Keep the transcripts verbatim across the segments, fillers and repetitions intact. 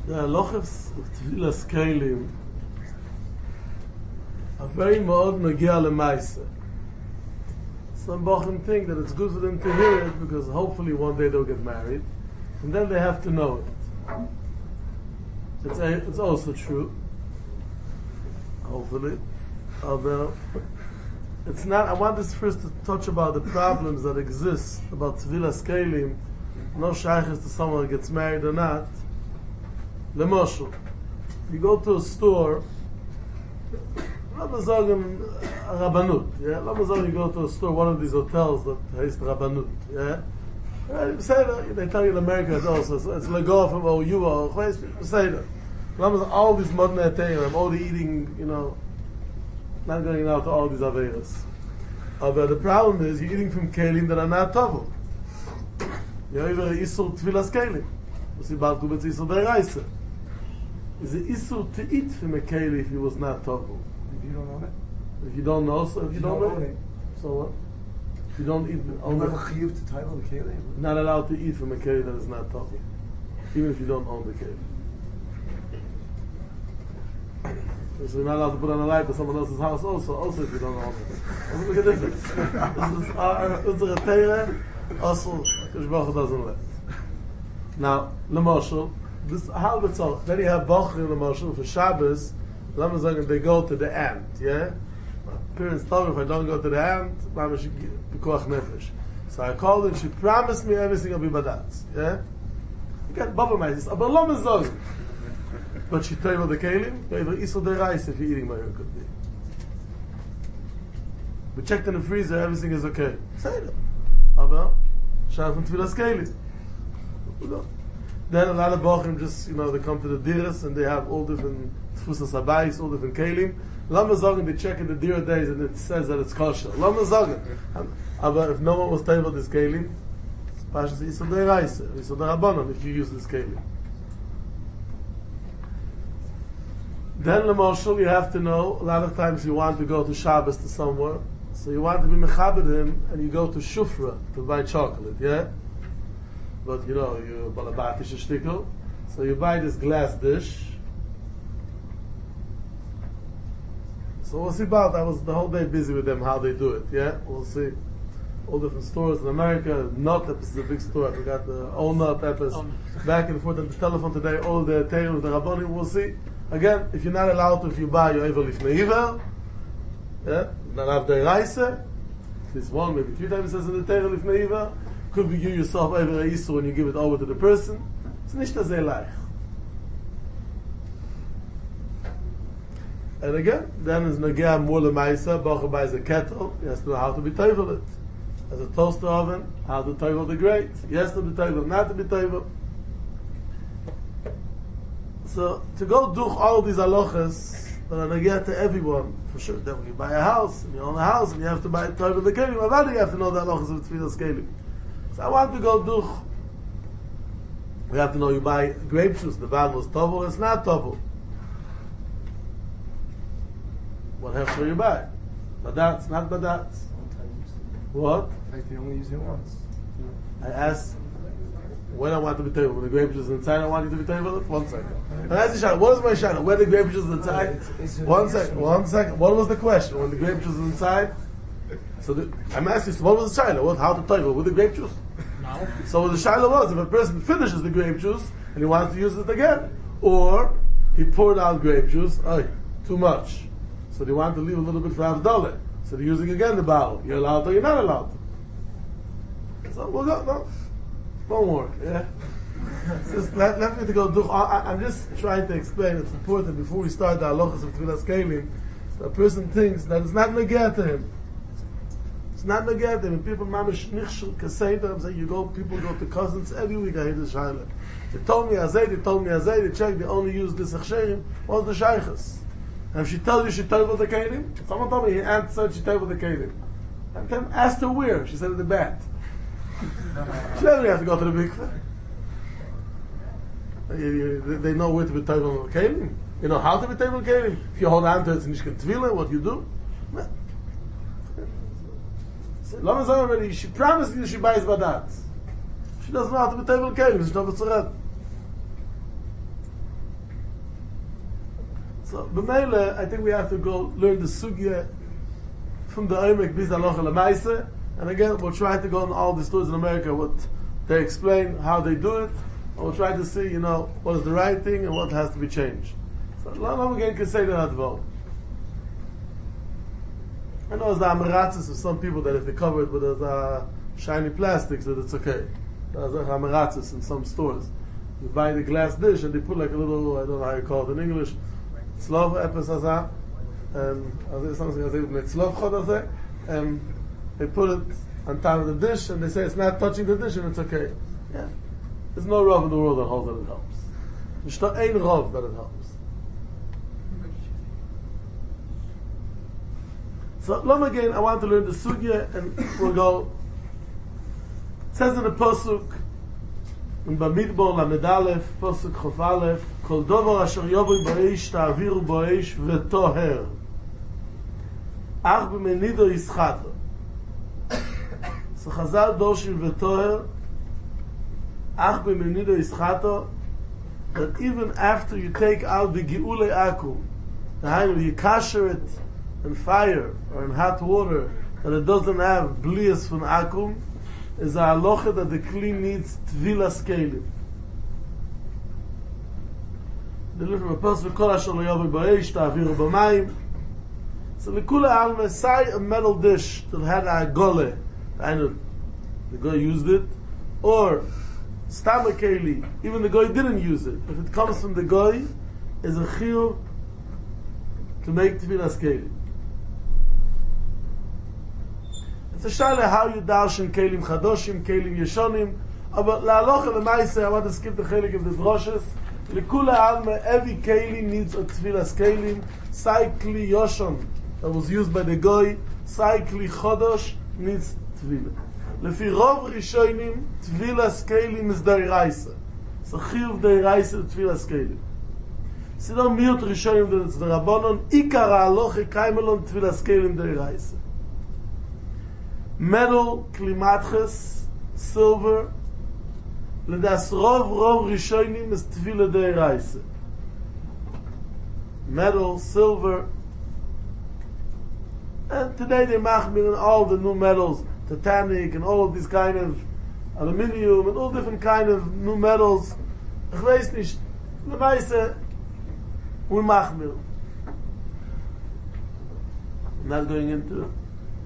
The halachas of Tevilas Kelim are very מאוד נגיע למעשה. Some bochum think that it's good for them to hear it because hopefully one day they'll get married, and then they have to know it. It's a, it's also true, hopefully. Although it's not. I want this first to touch about the problems that exist about Tevilas Kelim. No shaykhs to someone who gets married or not. Lemoshel, you go to a store. Let me say a Rabbanut. Yeah, let me say you go to a store, one of these hotels that has Rabbanut. Yeah, right, say that they tell you in America it's also it's, it's Legor from O U or say that. Let me say all these modern Atayim, all the eating, you know, not going out to all these averas. Uh, but the problem is you're eating from kelim that are not tovel. You're either isur tvilas kelim. You see, Baal Kubetz isur deraisa. Is it isur to eat from a keli if it was not tovel? If you don't own it? If you don't know, so if, if you, you don't, don't know, it. So what? If you don't eat, own the chiyuv to title the keli. Not allowed to eat from a keli that is not tovel, even if you don't own the keli. So you're not allowed to put on a light to someone else's house also, also if you don't own it. Look at the difference. This is our unsere Teire, also Kishbach doesn't let. Now, Lemosel, this how it's all. Then you have Bachri and Lemosel for Shabbos. Let me say they go to the end, yeah. My parents told me if I don't go to the end, Mama should be koach nefesh. So I called her and she promised me everything will be badatz, yeah. You get Baba Maitis, but let me say. But she told the kelim, gave her isur deraisa if you're eating Meir could be. We checked in the freezer, everything is okay. Say that. Aber, shah from Tevilas Kelim. Then a lot of bochim just, you know, they come to the diras and they have all different tfusas habayis, all different kelim. Lama zogen, they check in the dira days and it says that it's kosher. Lama zogen. Aber if no one was told this kelim, it's pashas isur deraisa, isur derabanan if you use this kelim. Then, Lemosel, you have to know, a lot of times you want to go to Shabbos to somewhere, so you want to be mechabed him, and you go to Shufra to buy chocolate, yeah? But, you know, you balabatish a shtickle, so you buy this glass dish. So we'll see about, I was the whole day busy with them, how they do it, yeah? We'll see. All different stores in America, Notep is a big store, I forgot the, all Notep is back and forth on the telephone today, all the Teirah, the Rabbonim, we'll see. Again, if you're not allowed to, if you buy, you're able to lifnei yeah, not have the deraisa. This one, maybe two times it says in the Teirah lifnei iver. Could be you yourself over a isur when you give it over to the person. It's nicht as leicht. And again, then is nagea more lemaisa. Bocher buys a kettle. He has to know how to be tovel it. As a toaster oven, how to tovel the grate. Yes to be tovel, not to be tovel. So to go do all these halachas that are nagea to everyone, for sure. Then when you buy a house, and you own a house, and you have to buy tovel the kelim, about you have to know the halachas of Tevilas Kelim. So I want to go do. We have to know you buy grape juice. The value is tovel, it's not tovel. What hefsher you buy? Badatz, not badatz. What? I can only use it once. I asked when I want to be tovel. When the grape juice is inside, I want you to be tovel. One second. And I asked the shana, what is my shana? Where the grape juice is inside? It's, it's one second. One second. What was the question? When the grape juice is inside? So the, I'm asking, so what was the shayla? What? How to tovel with the grape juice? No. So the shayla was if a person finishes the grape juice and he wants to use it again, or he poured out grape juice, oh, too much. So they want to leave a little bit for Havdalah. So they're using again the bottle. You're allowed to, you're not allowed to. So we'll go, no. Don't worry, yeah? Just let, let me to go do, I, I'm just trying to explain, it's important before we start the halachas of Tevilas Kelim, so a person thinks that it's not negeh to him. It's not negeh to him. People, mamish nichshul kaseidah, I'm saying you go, people go to cousins every week, I hear this shayla. They told me azay, they told me azay, they checked, they only use this achsherim. What's the shaykhas? And if she tells you she told the kelim, someone told me he answered she told the kelim. And then asked her where. She said in the bat. She doesn't have to go to the mikveh. They, they know where to be told the kelim. You know how to be told the kelim. If you hold on to it and you can tvila, what you do? Lama say already, she promised you she buys badat. She doesn't know how to be told the kelim. She's not a tzeret. So, b'meile, I think we have to go learn the sugya from the Omek bis Halacha L'Maaseh, and again, we'll try to go on all the stores in America, what they explain, how they do it, and we'll try to see, you know, what is the right thing and what has to be changed. So, Lama again can say that advo. I know there's the amaratzis of some people that if they cover it with those uh, shiny plastics, that it's okay. There's the amaratzis in some stores. You buy the glass dish and they put like a little, I don't know how you call it in English, slov epis azah, and something I say with slov chod, and they put it on top of the dish and they say it's not touching the dish and it's okay. Yeah. There's no rov in the world that holds that it helps. There's not ein rov that it helps. So, Lom again, I want to learn the sugya and we'll go. It says in the Pasuk, in Bamidbar Lamed Aleph, Pasuk Chof Aleph, Kol dover asher yovoi ba'esh ta'aviru ba'esh v'toher. Ach b'menido yischato. So Chazal doshim v'toher, Ach b'menido yischato, that even after you take out the Geulei Akum, the Hainu, you kasher it in fire or in hot water, that it doesn't have blias from akum, is a halacha that the kli needs tvilas kelim. The little person kol asher lo yavoi ba'esh ta'aviru b'mayim. So lekula alma, say a metal dish that had a gole, I know the guy used it, or stama keli, even the guy didn't use it. If it comes from the guy, is a chiyuv to make tvilas kelim. It's a shayla how you darshan kelim chadoshim, kelim yeshonim. But la'alocha l'maaseh, I want to skip the chelik of the droshes. Lekula alma, every kelim needs a tvilas kelim. Sai kli yoshon that was used by the goy, sai kli chodosh needs tvila. Lefi rov rishonim, tvilas kelim is deiraisa. So chiyuv deiraisa tvilas kelim. Sidon miut rishonim that it's the rabbanon. Ikar ha'alocha kaimelon tvilas kelim deiraisa. Metal, klimatches, silver, ledas rov rov rishonim is tvila deiraisa. Metal, silver, and today they machmir in all the new metals, titanic and all of these kind of aluminium and all different kind of new metals. Ich weiß nicht, lemeise, we machmir. I'm not going into it.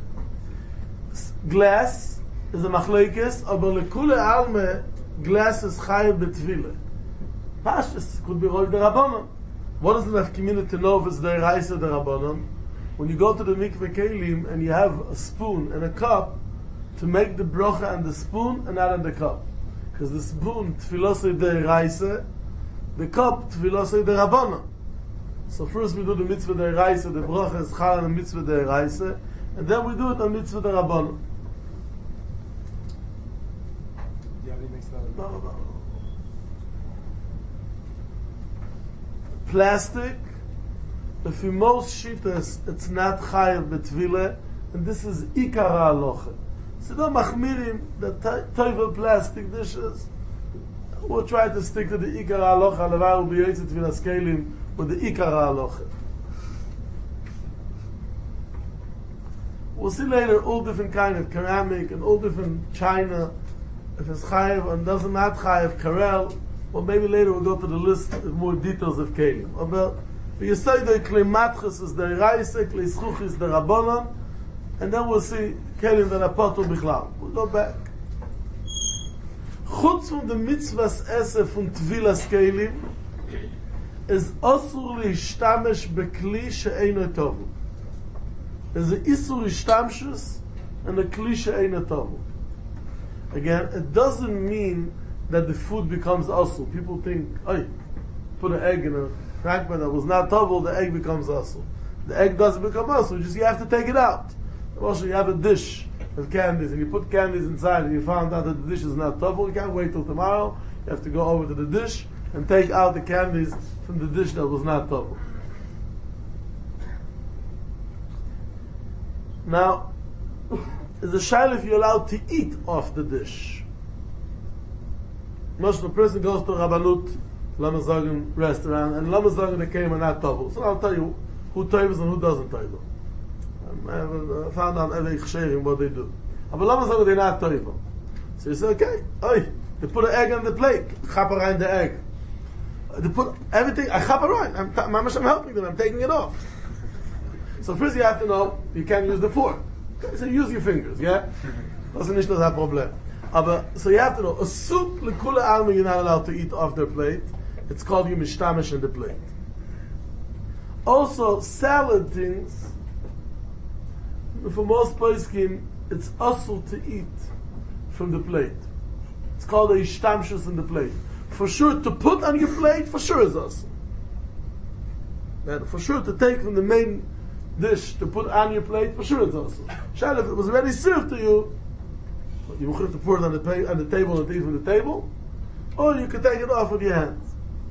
Glass is a machlekes, aber lekule alme, glass is chayav betvile. Pashtus could be roig the rabbanon. What does the community to know if it's the reise the rabbanon? When you go to the mikveh kelim and you have a spoon and a cup, to make the brocha on the spoon and not on the cup, because the spoon tfilosei the reise, the cup tfilosei the rabbanon. So first we do the mitzvah the reise, the brocha is chal on the mitzvah the reise, and then we do it on mitzvah the rabbanon. Plastic, if you most shitas, it's not chayav betvile, and this is ikar ha'alocha. So don't machmirim the toivel plastic dishes. We'll try to stick to the ikar ha'alocha, levar will be yotzei tvilas kelim with the ikar ha'alocha. We'll see later all different kind of ceramic and all different china. If it's chayav and doesn't not chayav karel, well maybe later we'll go to the list of more details of kelim. But you say the klimatchus is the reise, klischuch is the rabbanon, and then we'll see kelim that are potul bichlal. We'll go back. Chutz from the mitzvahs esse from tvilas kelim is osur lishtamesh bekli she'eino tovu. There's an isur ishtamshus and a kli she'eino tovu. Again, it doesn't mean that the food becomes asul. People think, oh, put an egg in a crack pan that was not tovel, the egg becomes asul. The egg doesn't become asul, just you have to take it out. Also, you have a dish of candies, and you put candies inside, and you found out that the dish is not tovel, you can't wait till tomorrow, you have to go over to the dish and take out the candies from the dish that was not tovel. Now, is a shaila if you're allowed to eat off the dish. Most of the person goes to Rabbanut Lama Zagan restaurant, and Lama Zagan they came and not Tovel. So I'll tell you who Tovels and who doesn't Tovel. I found out every sharing what they do. But Lama Zagan they're not Tovel. So you say, okay, oi, they put an egg on the plate, chapper in the egg. They put everything, I chapper right, I'm, I'm, I'm helping them, I'm taking it off. So first you have to know, you can't use the fork. Okay, so use your fingers, yeah? Das ist nicht das Problem. Aber, so you have to know, a soup, lekula alma, you're not allowed to eat off their plate. It's called you mishtamish in the plate. Also, salad things, for most poskim, it's also to eat from the plate. It's called a ishtamshus in the plate. For sure, to put on your plate, for sure is also. And for sure, to take from the main dish to put on your plate, for sure it's also. Shall if it was already served to you, you will have to pour it on the, pa- on the table and eat from the table, or you can take it off with your hands.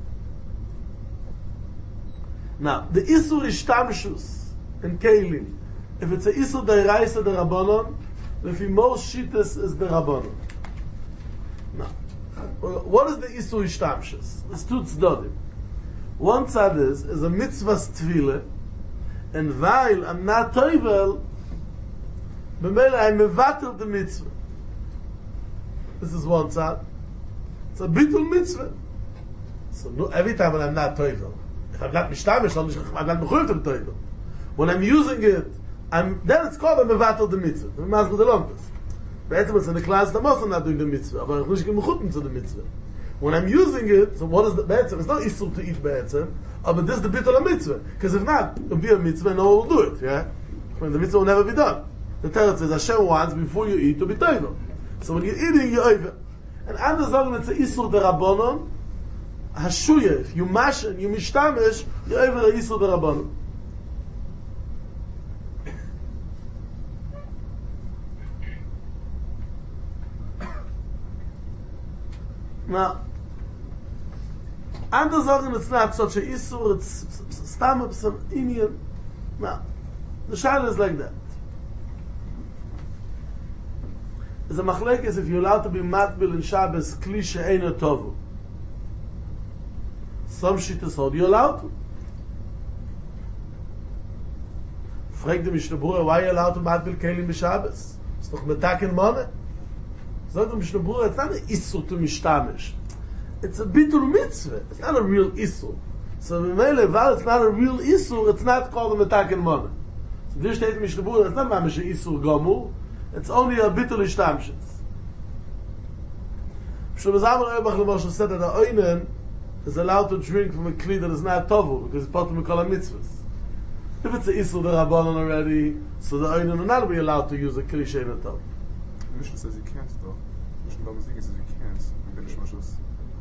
Now, the Isur Ishtamshus in Kelim, if it's a Isur Deiraisa the Rabbanon, if he most Shittas is the Rabbanon. Now, what is the Isur Ishtamshus? It's two tzdodim. One side is, is a mitzvah's tvile, and while I'm not toivel, b'meila I'm mevatel the mitzvah. This is one side. It's a bitul mitzvah. So no, every time when I'm not toivel, if I'm not mishtamish, I'm not mechuyev to toivel. When I'm using it, I'm then it's called a mevatel the mitzvah. The mazgul the longus. Be'etzem it's in the class, I'm also not doing the mitzvah, but I'm not mechuyev to the mitzvah. When I'm using it, so what is the be'etzem? It's not isur to eat be'etzem, oh, but this is the bitul of mitzvah. Because if not, it'll be a mitzvah and no one will do it, yeah? When the mitzvah will never be done. The Torah says, Hashem wants before you eat to be toivel. So when you're eating, you're over. And under Zogan, it's a isur de rabbonon, hashuya, if you mash and you mishtamish, you're over the isur de rabbonon. Now, under Zogan, it's not such a isur, it's stam of some Indian. Now, the shayla is like that. There's a machlekes if you're allowed to be matbil in Shabbos, kli she'eino tovu. Some shittas hold you allowed to. Frag the Mishnah Berurah, why are you allowed to matbil kelim b'Shabbos? It's doch metaken money. Sag the Mishnah Berurah, it's not an issur to mishtamish. It's a bitul mitzvah. It's not a real issur. So v'meile, while it's not a real issur, it's not called a metaken money. So this steht in Mishnah Berurah, it's not mamish a issur gomur. It's only a bitul ishtamshus. Shlomo Zalman Auerbach Lemoshe said that the oinen is allowed to drink from a kli that is not tovu because it's part of mikol mitzvahs. If it's a isur the rabbanon already, so the oinen will not be allowed to use a kli she'eino tovu. The Mishnah says you can't though. The Mishnah Baba says you can't. In Benish Moshes.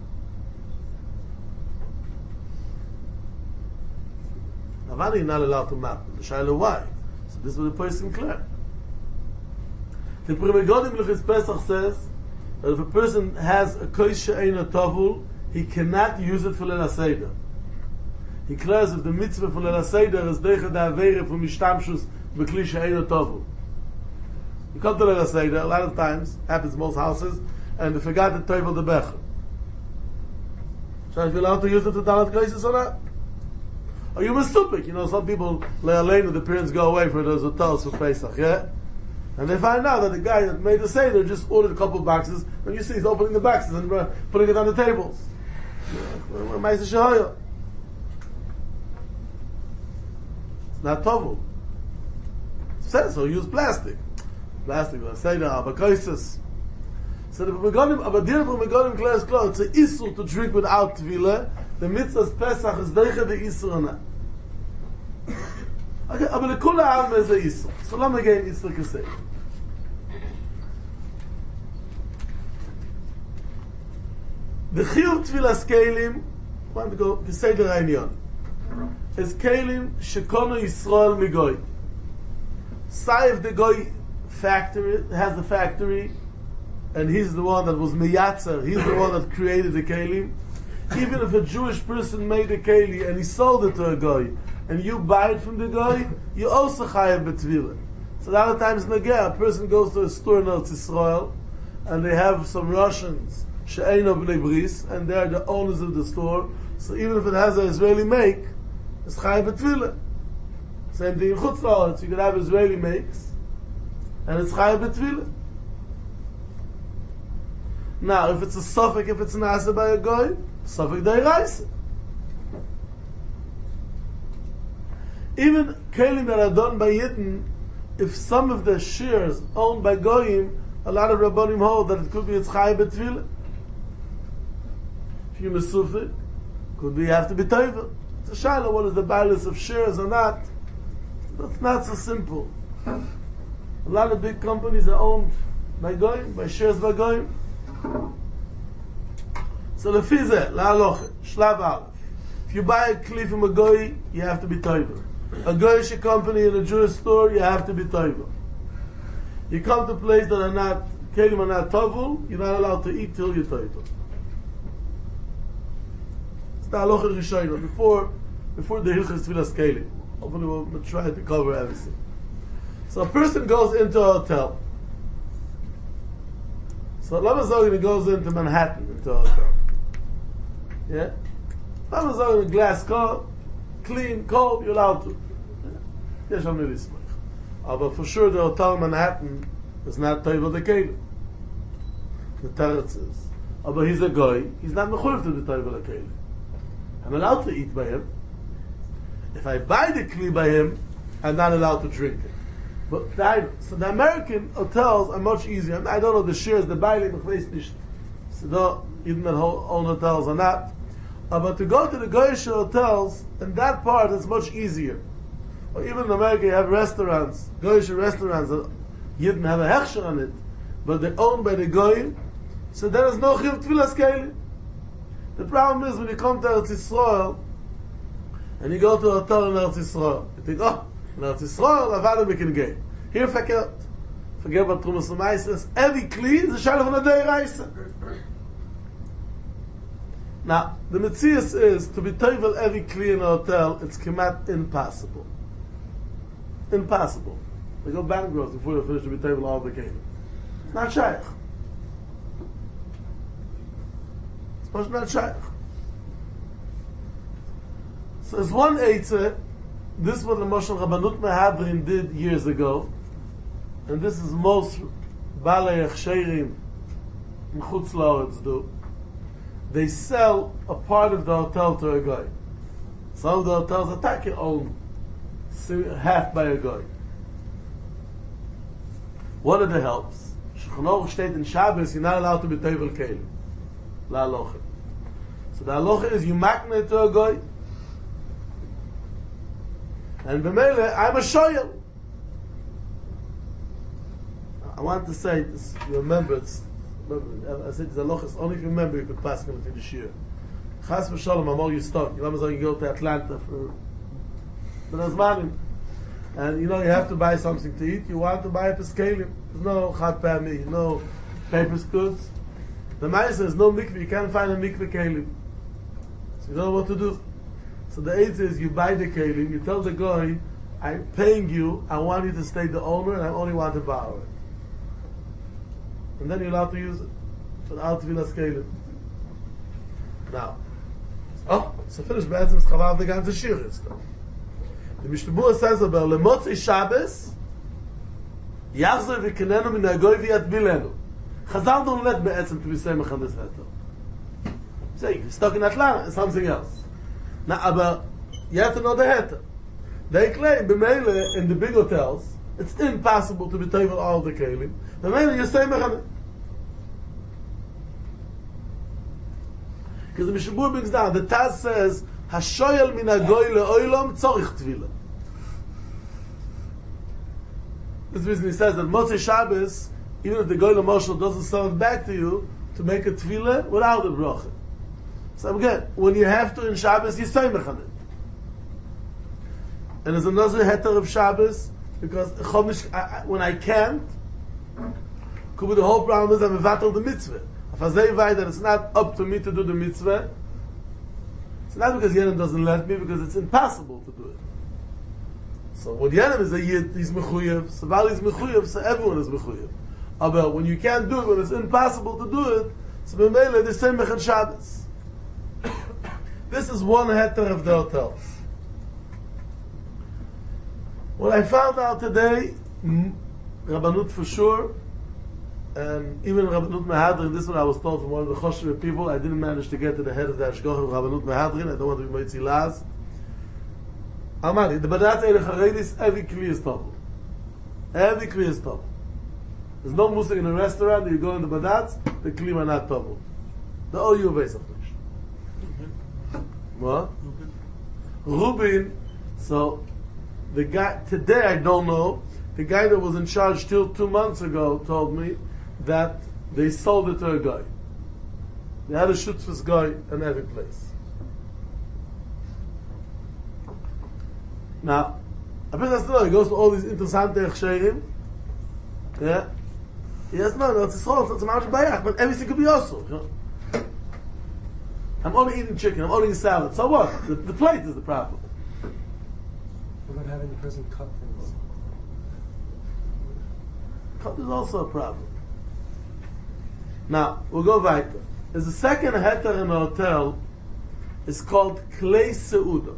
Avani is not allowed to map. The shayla why? So this is what the person clear. The Pri Megadim Luchis Pesach says that if a person has a kosh she'eino tovul, he cannot use it for Leil HaSeder. He declares if the mitzvah for Leil HaSeder is deicha da avera for mishtamshus b'kli she'eino tovul. You come to Leil HaSeder, a lot of times, happens in most houses, and they forgot to tovel the becher. So if you're allowed to use it to dalat kaisis or not? Are you mesupik? You know, some people, le'aleinu, the parents go away for those hotels for Pesach, yeah? And they find out that the guy that made the Seder just ordered a couple of boxes, and you see he's opening the boxes and uh, putting it on the tables. It's not tovu. It says so, use plastic. Plastic, let's say the abakoisis. So the Megadim, Abadir Megadim clears clothes, it's an issur to drink without tvila. The mitzvah's Pesach is deicha the issur or not. Okay, but the kula alma is a issur. So let me get issur kasei. The chiyuv tvilas kelim, I want to go kasei the Ra'inyon, is kelim shekono Yisrael migoy. Say if the goy factory has the factory, and he's the one that was miyatzer, he's the one that created the kelim. Even if a Jewish person made a keli and he sold it to a guy, and you buy it from the guy, you also chayav b'tvila. So a lot of times, nageh, a person goes to a store in Eretz Yisrael, and they have some Russians she'eino b'nei bris, and they're the owners of the store. So even if it has an Israeli make, it's chayav b'tefillah. Same thing in Chutz La'aretz, you could have Israeli makes, and it's chayav b'tefillah. Now, if it's a suffix, if it's nasa by a goy, suffix d'oraisa. Even kelim that are done by Yidden, if some of the shears owned by goyim, a lot of rabbanim hold that it could be it's chayav b'tefillah. If you're mesufik, could be you have to be toivel. It's a shaila, what is the balance of shears or not? That's not so simple. A lot of big companies are owned by goyim, by shears by goyim. So the fizeh, la aloche, shlav aleph. If you buy a kli from a goy, you have to be toivel. A goyish company in a Jewish store, you have to be toivel. You come to places that are not, kelim are not tovel, you're not allowed to eat till you're toivel. It's the halacha rishayna. Before, before the hilchas tefillas kelim. Hopefully we'll try to cover everything. So a person goes into a hotel. So Lama Zogan, he goes into Manhattan, into a hotel. Yeah? Lama Zogan, a glass car, clean, cold, you're allowed to. Yes, I'm really smart. Uh, but for sure the hotel in Manhattan is not Toivel the Kelim. The Teretz is. Uh, but he's a guy, he's not mechuyev to the Toivel the Kelim. I'm allowed to eat by him. If I buy the Kli by him, I'm not allowed to drink it. But the, so the American hotels are much easier. I don't know the shares, the bailing, ich weiß nicht. So though even the own hotels are not. Uh, but to go to the Goyish hotels, in that part it's much easier. Or even in America you have restaurants, Goyish restaurants that you didn't have a hechsher on it, but they're owned by the Goyim, so there is no chiv tfilas kelim. The problem is when you come to Eretz Yisrael, and you go to a hotel in Eretz Yisrael, you think, oh, in Eretz Yisrael, I've we can get. Here, forget, forget about Trumas L'Maises. Every kli is a shaila von a d'oraisa. Now, the Metzias is, to be toivel every kli in a hotel, it's kemat impossible. Impossible. They go bankrupt before they finish to be toivel all the kli. It's not shaykh. It's not shaykh. So there's one eitzah. This is what the Moshe Rabbanut Mehadrin did years ago, and this is most Balei Echsheirim in Chutz La'aretz do. They sell a part of the hotel to a guy. Some of the hotels attack your own, half by a guy. What are the helps? Shulchan Aruch state in Shabbos, you're not allowed to be toivel kelim. La halacha. So the halacha is you makne to a guy, and b'meile, I'm a shoyel. I want to say this, you remember, it's, remember, I said this halachas, only if you remember you could pass them to the shir. Chas v'sholom, I'm all you stuck. You know, you go to Atlanta for the Nazmanim. And you know, you have to buy something to eat, you want to buy a peskelim. There's no chad pami, no paper goods. The Ma'aseh says no mikveh, you can't find a mikveh kelim. So you don't know what to do. So the eight is you buy the kelim, you tell the guy, I'm paying you, I want you to stay the owner, and I only want to borrow it. And then you're allowed to use it. Without tefillas kelim. Now, oh, so finish be'etzim es chavav the ganze shir ist. The Mishnah says about Lemotzei Shabbos, Yachzer v'kenenu min hagoy v'yatbilenu. Chazal don't let be'etzim to be saying on this letter. Say, you're stuck in Atlanta, it's something else. Now, but you have to know the heter. They claim, b'meile, in the big hotels, it's impossible to be toivel all the kelim. B'meile, you say mechaneh. Because the Mishnah brings down, the Taz says, Hashoyel min hagoy le'olam tzorich tvila. This reason he says that Motzei Shabbos, even if the goy le'moshel doesn't sell it back to you, to make a tvila without a bracha. So again, when you have to in Shabbos, you say mechaneh. And there's another heter of Shabbos, because chomish, I, I, when I can't, could be the whole problem is I'm mevatel the mitzvah. If I say that it's not up to me to do the mitzvah, it's not because Yenim doesn't let me, because it's impossible to do it. So when Yenim is a Yid, he's mechuyev, so while he's mechuyev, so everyone is mechuyev. But when you can't do it, when it's impossible to do it, So b'meila the same mechad Shabbos. This is one heter of the hotels. What I found out today, mm, Rabbanut for sure, and even Rabbanut Mehadrin, this one I was told from one of the Choshev people, I didn't manage to get to the head of the Hashgoch of Rabbanut Mehadrin, I don't want to be Moitzi Laz. Amani, the Badatz Eile Charedis, every kli is top. Every kli is top. There's no musik in a restaurant, you go in the Badatz, the kli are not top. The O U basically. What? Rubin, so the guy, today I don't know, the guy that was in charge till two months ago told me that they sold it to a guy. They had a shutzvus guy in every place. Now, a person has to know, he goes to all these interessante chsherim, yeah? He has to know, no, it's a soul, it's a mamash bayach, but everything could be also, you know? I'm only eating chicken, I'm only eating salad, so what? The, the plate is the problem. What about having the person cut things? Cut is also a problem. Now, we'll go weiter. There's a second heter in a hotel, it's called Klei Seuda.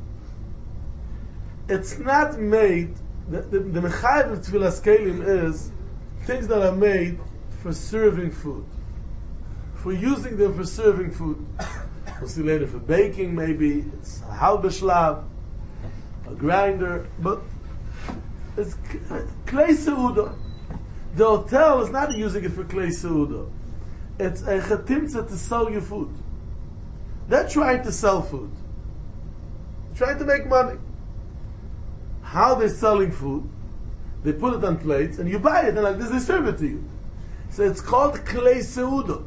It's not made, the, the, the mechayev of Tfilas Kelim is things that are made for serving food. For using them for serving food. We'll see later for baking maybe, it's a halbeshlav, a grinder, but it's Klei Seuda. The hotel is not using it for Klei Seuda. It's a chetimtza to sell you food. They're trying to sell food. Trying to make money. How they're selling food, they put it on plates and you buy it and like this they serve it to you. So it's called Klei Seuda.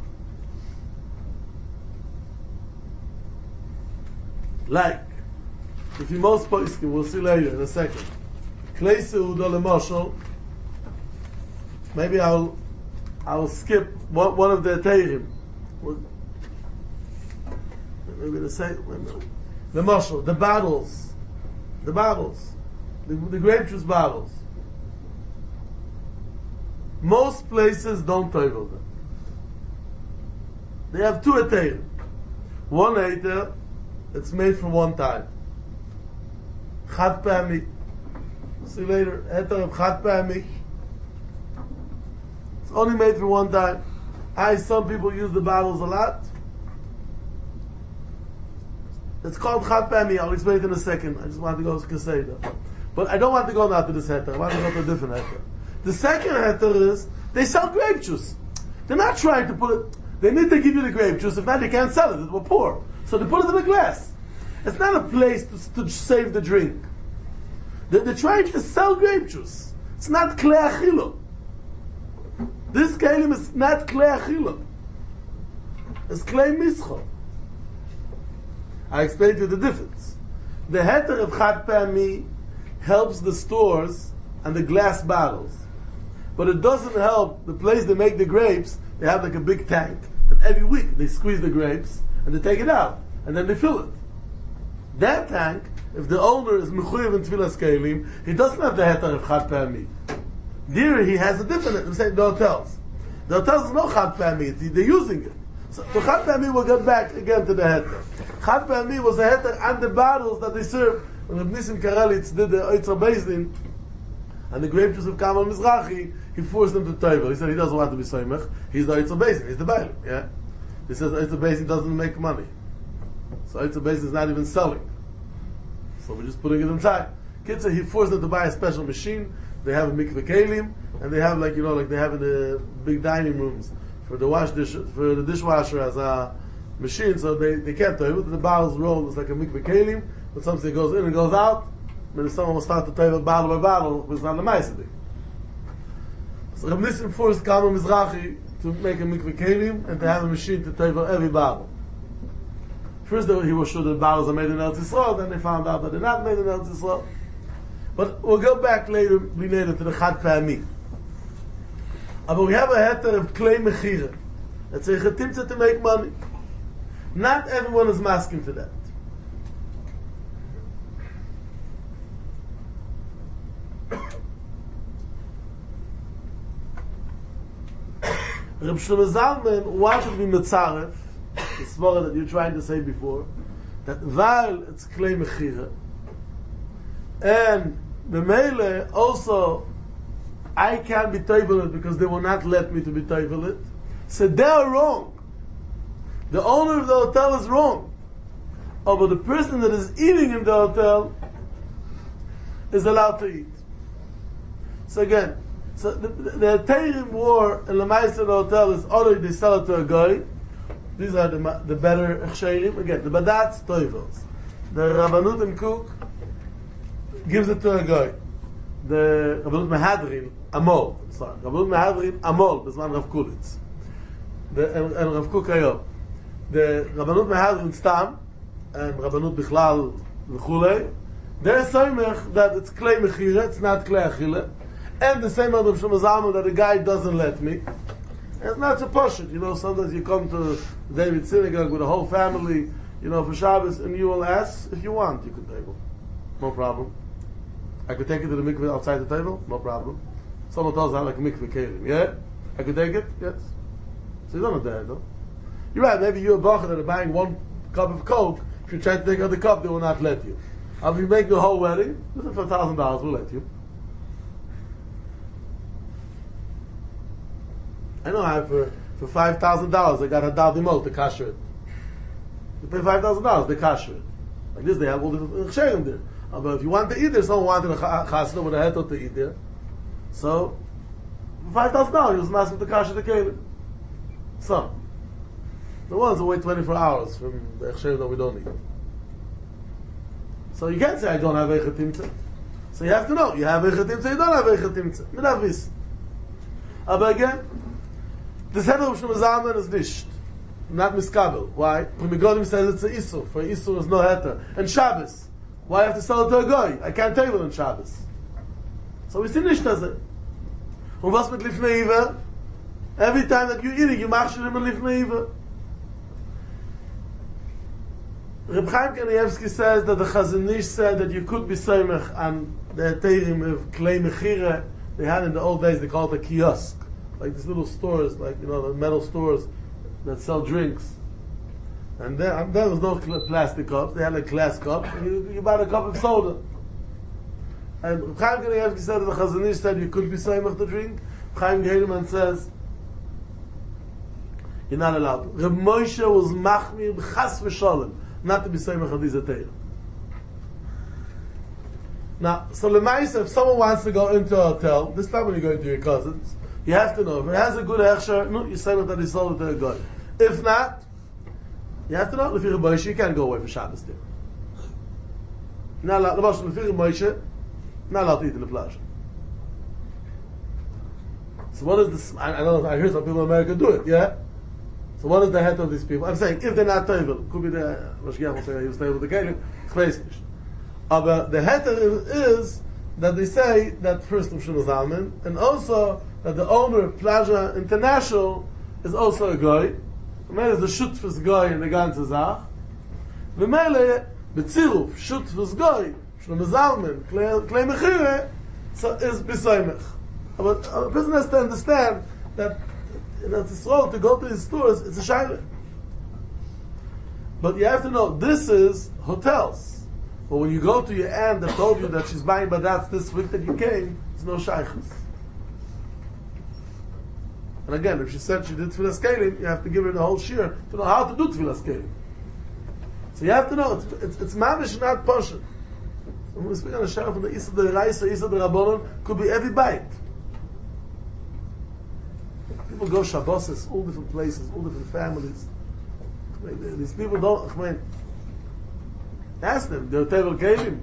Like, if you most poskim, we'll see later in a second. Klei Seuda lemashal. Maybe I'll I'll skip one, one of the teirim. Maybe the same. The mashal, the bottles, the bottles. The, the grape juice bottles. Most places don't toivel them. They have two etayim. One eter, it's made for one time. Chad pa'ami. See later, eter of chad pa'ami. It's only made for one time. I, some people use the bottles a lot. It's called chad pa'ami. I'll explain it in a second. I just want to go to Keseda. But I don't want to go now to this heter. I want to go to a different heter. The second heter is, they sell grape juice. They're not trying to put it, they need to give you the grape juice, if not they can't sell it, we're poor. So they put it in a glass. It's not a place to, to save the drink. They're, they're trying to sell grape juice. It's not klei achila. This kelim is not klei achila. It's klei mischa. I explained to you the difference. The heter of chad pa'ami helps the stores and the glass bottles. But it doesn't help the place they make the grapes. They have like a big tank that every week they squeeze the grapes and they take it out and then they fill it. That tank, if the owner is mechuyev in Tfilas Kelim, he doesn't have the heter of chad pa'ami. There he has a different, we say the hotels. The hotels is no chad pa'ami, they're using it. So the chad pa'ami will get back again to the heter. Chad pa'ami was a heter and the bottles that they serve. When Reb Nisim Karelitz did the Oitzer Beis Din, and the grape juice of Kamal Mizrahi, he forced them to toivel. He said he doesn't want to be soymech. He's the Oitzer Beis Din. He's the Bailim. Yeah. He says Oitzer Beis Din doesn't make money, so Oitzer Beis Din is not even selling. So we're just putting it inside. Kitzah, he forced them to buy a special machine. They have a mikveh kelim, and they have like you know like they have in the big dining rooms for the wash dish for the dishwasher as a machine. So they they can't toivel. The bottles roll. It's like a mikveh kelim. But something goes in and goes out, then someone will start to tell bottle by bottle, it's not the Maisadi. So Reb Nisim forced Kamal Mizrahi to make a mikveh kelim and to have a machine to tell every bottle. First he was sure that bottles are made in Eretz Yisrael, then they found out that they're not made in Eretz Yisrael. But we'll go back later, be later to the Chad Pa'ami. But we have a heter of Klei Mechira. That's a chetimtza to make money. Not everyone is masking to that. Reb Shlomo Zalman wanted to be Metzaref, the svara that you're trying to say before, that while it's Klei Mechira, and the Mele also, I can't be table it because they will not let me to be table it. So they're wrong. The owner of the hotel is wrong. Oh, but the person that is eating in the hotel is allowed to eat. So again, so the, the, the Teirim war in the Meister hotel is already they sell it to a guy. These are the the better Echsheirim. Again, the Badatz Toivels. The Rabbanut and Cook gives it to a guy. The Rabbanut Mehadrin, Amol. Sorry, Rabbanut Mehadrin, Amol. This one Rav Kulitz. The and, and Rav Cook Hayom. The Rabbanut Mehadrin Stam and Rabbanut Bichlal V'chulei. They're saying that it's Klei Mechira, it's not Klei Achila. And the same other Shlomo Zalman that the guy doesn't let me. And it's not so poshut. You know, sometimes you come to David synagogue with a whole family, you know, for Shabbos, and you will ask if you want, you can table. No problem. I could take it to the mikveh outside the table, no problem. Someone tells I like a mikveh kelim, yeah? I could take it, yes. So you don't have that, though. You're right, maybe you're a bacher that are buying one cup of Coke. If you try to take out the cup, they will not let you. If you make the whole wedding, for a thousand dollars, we'll let you. I know I for for five thousand dollars I got a daldimot to kasher it. You pay five thousand dollars, they kasher it. Like this, they have all the chayim there. Uh, but if you want to eat there, someone wanted a chasna with a heto to eat there. So for five thousand dollars, he was asking to kasher the kelim. Some. The ones who wait twenty-four hours from the chayim that we don't eat. So you can't say I don't have Eicha Timtzah. So you have to know, you have Eicha Timtzah, you don't have Eicha Timtzah. Minavis. But again, this head of Shlomo Zalman is nisht. Not miskabel. Why? When Megodim says it's a Isur. For Isur is no heter. And Shabbos. Why I have to sell it to a guy? I can't table on Shabbos. So we see nisht as it. Und was mit Lifnei Iver? Every time that you're eating, you machshir him in Lifnei Iver. Reb Chaim Kanievsky says that the Chazon Ish said that you could be seimech on the Teirim of Klei Mechira. They had in the old days, they called it a kiosk. Like these little stores, like, you know, the metal stores that sell drinks. And there, and there was no cl- plastic cups. They had like glass cups. And you, you bought a cup of soda. And Reb Chaim Kanievsky said that the Chazon Ish said you could be seimech to drink. Chaim Geileman says you're not allowed. Reb Moshe was machmir b'chas v'sholem not to be seimech on these atayim. Now, so lemaisa, if someone wants to go into a hotel, this time when you go into your cousins, you have to know if it has a good hechsher, no, you seimech that he sold it to a guy. If not, you have to know if you're a Moshe, you can't go away for Shabbos there. Not allowed. If you're a Moshe, not allowed to eat in the plage. So what is this? I, I know I hear some people in America do it, yeah? So what is the head of these people? I'm saying, if they're not table, could be the Mashgiach will say he was table with the Kelim, chveis nicht. But the head is that they say that first of Shlomo Zalman, and also that the owner of Plaza International is also a guy. The man is the Shutfus guy in the ganze Zach. The Mele, the Tziruf, Shutfus guy, Shlomo Zalman, Klei Mechira, so is B'Soymech. But a person has to understand that in Israel, to go to his stores, it's a shayla. But you have to know, this is hotels. But when you go to your aunt that told you that she's buying badats this week that you came, it's no shaykhs. And again, if she said she did tefillas kelim, you have to give her the whole shir to know how to do tefillas kelim. So you have to know, it's, it's, it's mamish, not poshut. When we speak on the sheriff of the Isa the Raisa, Isa the Rabbonon, could be every bite. People go Shabbos, all different places, all different families. I mean, these people don't, I mean, ask them, they're table kelim.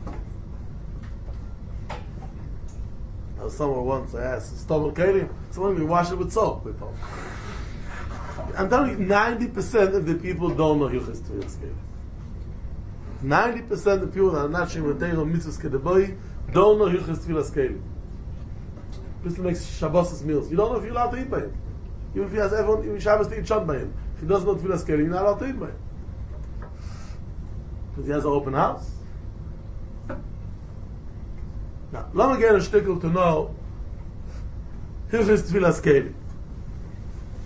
I was somewhere once, I asked, is table kelim? Someone, we wash it with soap. They told me. I'm telling you, ninety percent of the people don't know Hilchos Tefillas kelim. ninety percent of the people that are not sure what they know mitzvahs kedeboy don't know Hilchos Tefillas kelim. This makes Shabbos meals. You don't know if you're allowed to eat by him. Even if he has everyone, even Shabbos to eat shot by him. If he doesn't know Tefillas kelim, you're not allowed to eat by him. Because he has an open house. Now, let me get a shtickle to know Hilchos Tefillas kelim.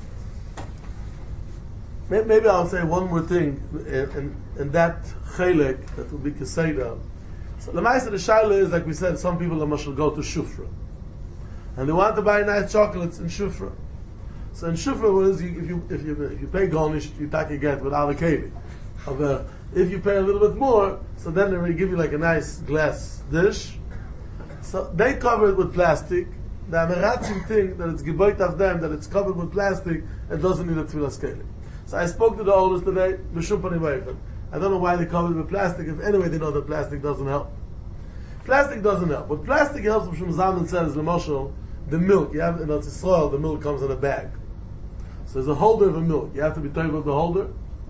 May- Maybe I'll say one more thing in, in, in that chelek that will be keseda. So the Maisa the Shaila is, like we said, some people are must go to Shufra. And they want to buy nice chocolates in Shufra. So in Shufra, what is you, if you if you if you pay garnish, you take a get without a keli. But if you pay a little bit more, so then they will give you like a nice glass dish. So they cover it with plastic. The Amiratzim think that it's geboit of them, that it's covered with plastic, it doesn't need a tefillah scaling. So I spoke to the olders today, B'shum Panim V'Eifel. I don't know why they cover it with plastic, if anyway they know that plastic doesn't help. Plastic doesn't help. What plastic helps, B'shum Zalman says, L'moshel, the milk, you have, in Israel, the milk comes in a bag. So there's a holder of a milk. You have to be told with the holder.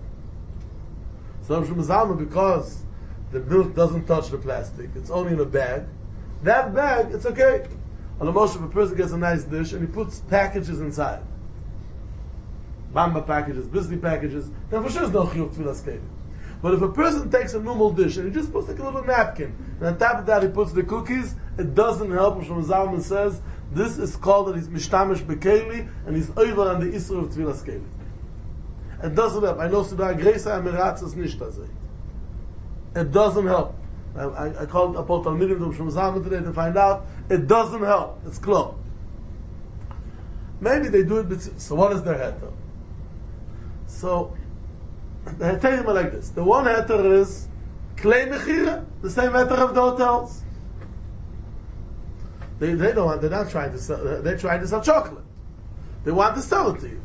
So B'shum Zalman, because the milk doesn't touch the plastic, it's only in a bag, that bag, it's okay. On the most, if a person gets a nice dish and he puts packages inside, bamba packages, biscuit packages, then for sure there's no chiyuv tefillah skelim. But if a person takes a normal dish and he just puts like a little napkin, and on top of that he puts the cookies, it doesn't help. Shlomo Zalman says this is called that he's mishtamish bekeli and he's over on the isur of tefillah skelim. It doesn't help. I know Sudar Greisa Amiratz is nicht azay. It doesn't help. I, I, I called Apol Talmidim to Shlomo Zalman today to find out. It doesn't help. It's close. Maybe they do it, but so what is their heter? So, the heterim are like this. The one heter is klei mechira, the same heter of the hotels. They, they don't want, they're not trying to sell, they're trying to sell chocolate. They want to sell it to you.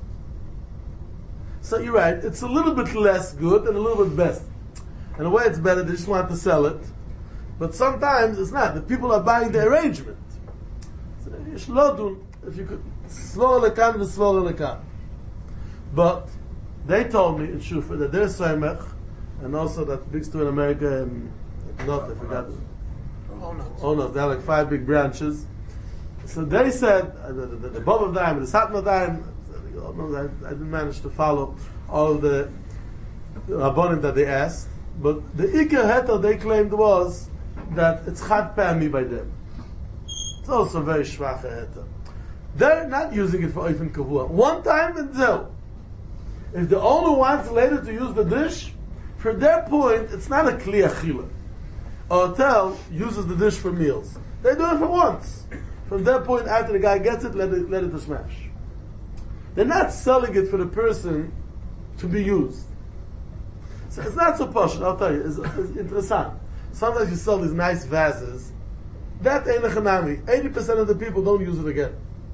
So you're right, it's a little bit less good and a little bit best. In a way it's better, they just want to sell it. But sometimes it's not. The people are buying the arrangement. So you should not do, if you could, svor lekan v'svor lekan. But they told me in Shufra that they're Saimech, and also that big store in America, and not, I forgot. Oh no, they have like five big branches. So they said, uh, the, the, the Bob of Daim, the Satma Daim, I, I didn't manage to follow all of the Rabbonim that they asked, but the Iker Heter they claimed was that it's chad pa'ami by them. It's also very schwache heter. They're not using it for oifen kavua. One time and zero. If the owner wants later to use the dish, from their point, it's not a kli achila. A hotel uses the dish for meals. They do it for once. From their point, after the guy gets it, let it, let it to smash. They're not selling it for the person to be used. So it's not so posh, I'll tell you. It's, it's interessant. Sometimes you sell these nice vases. That ain't a chanami. eighty percent of the people don't use it again.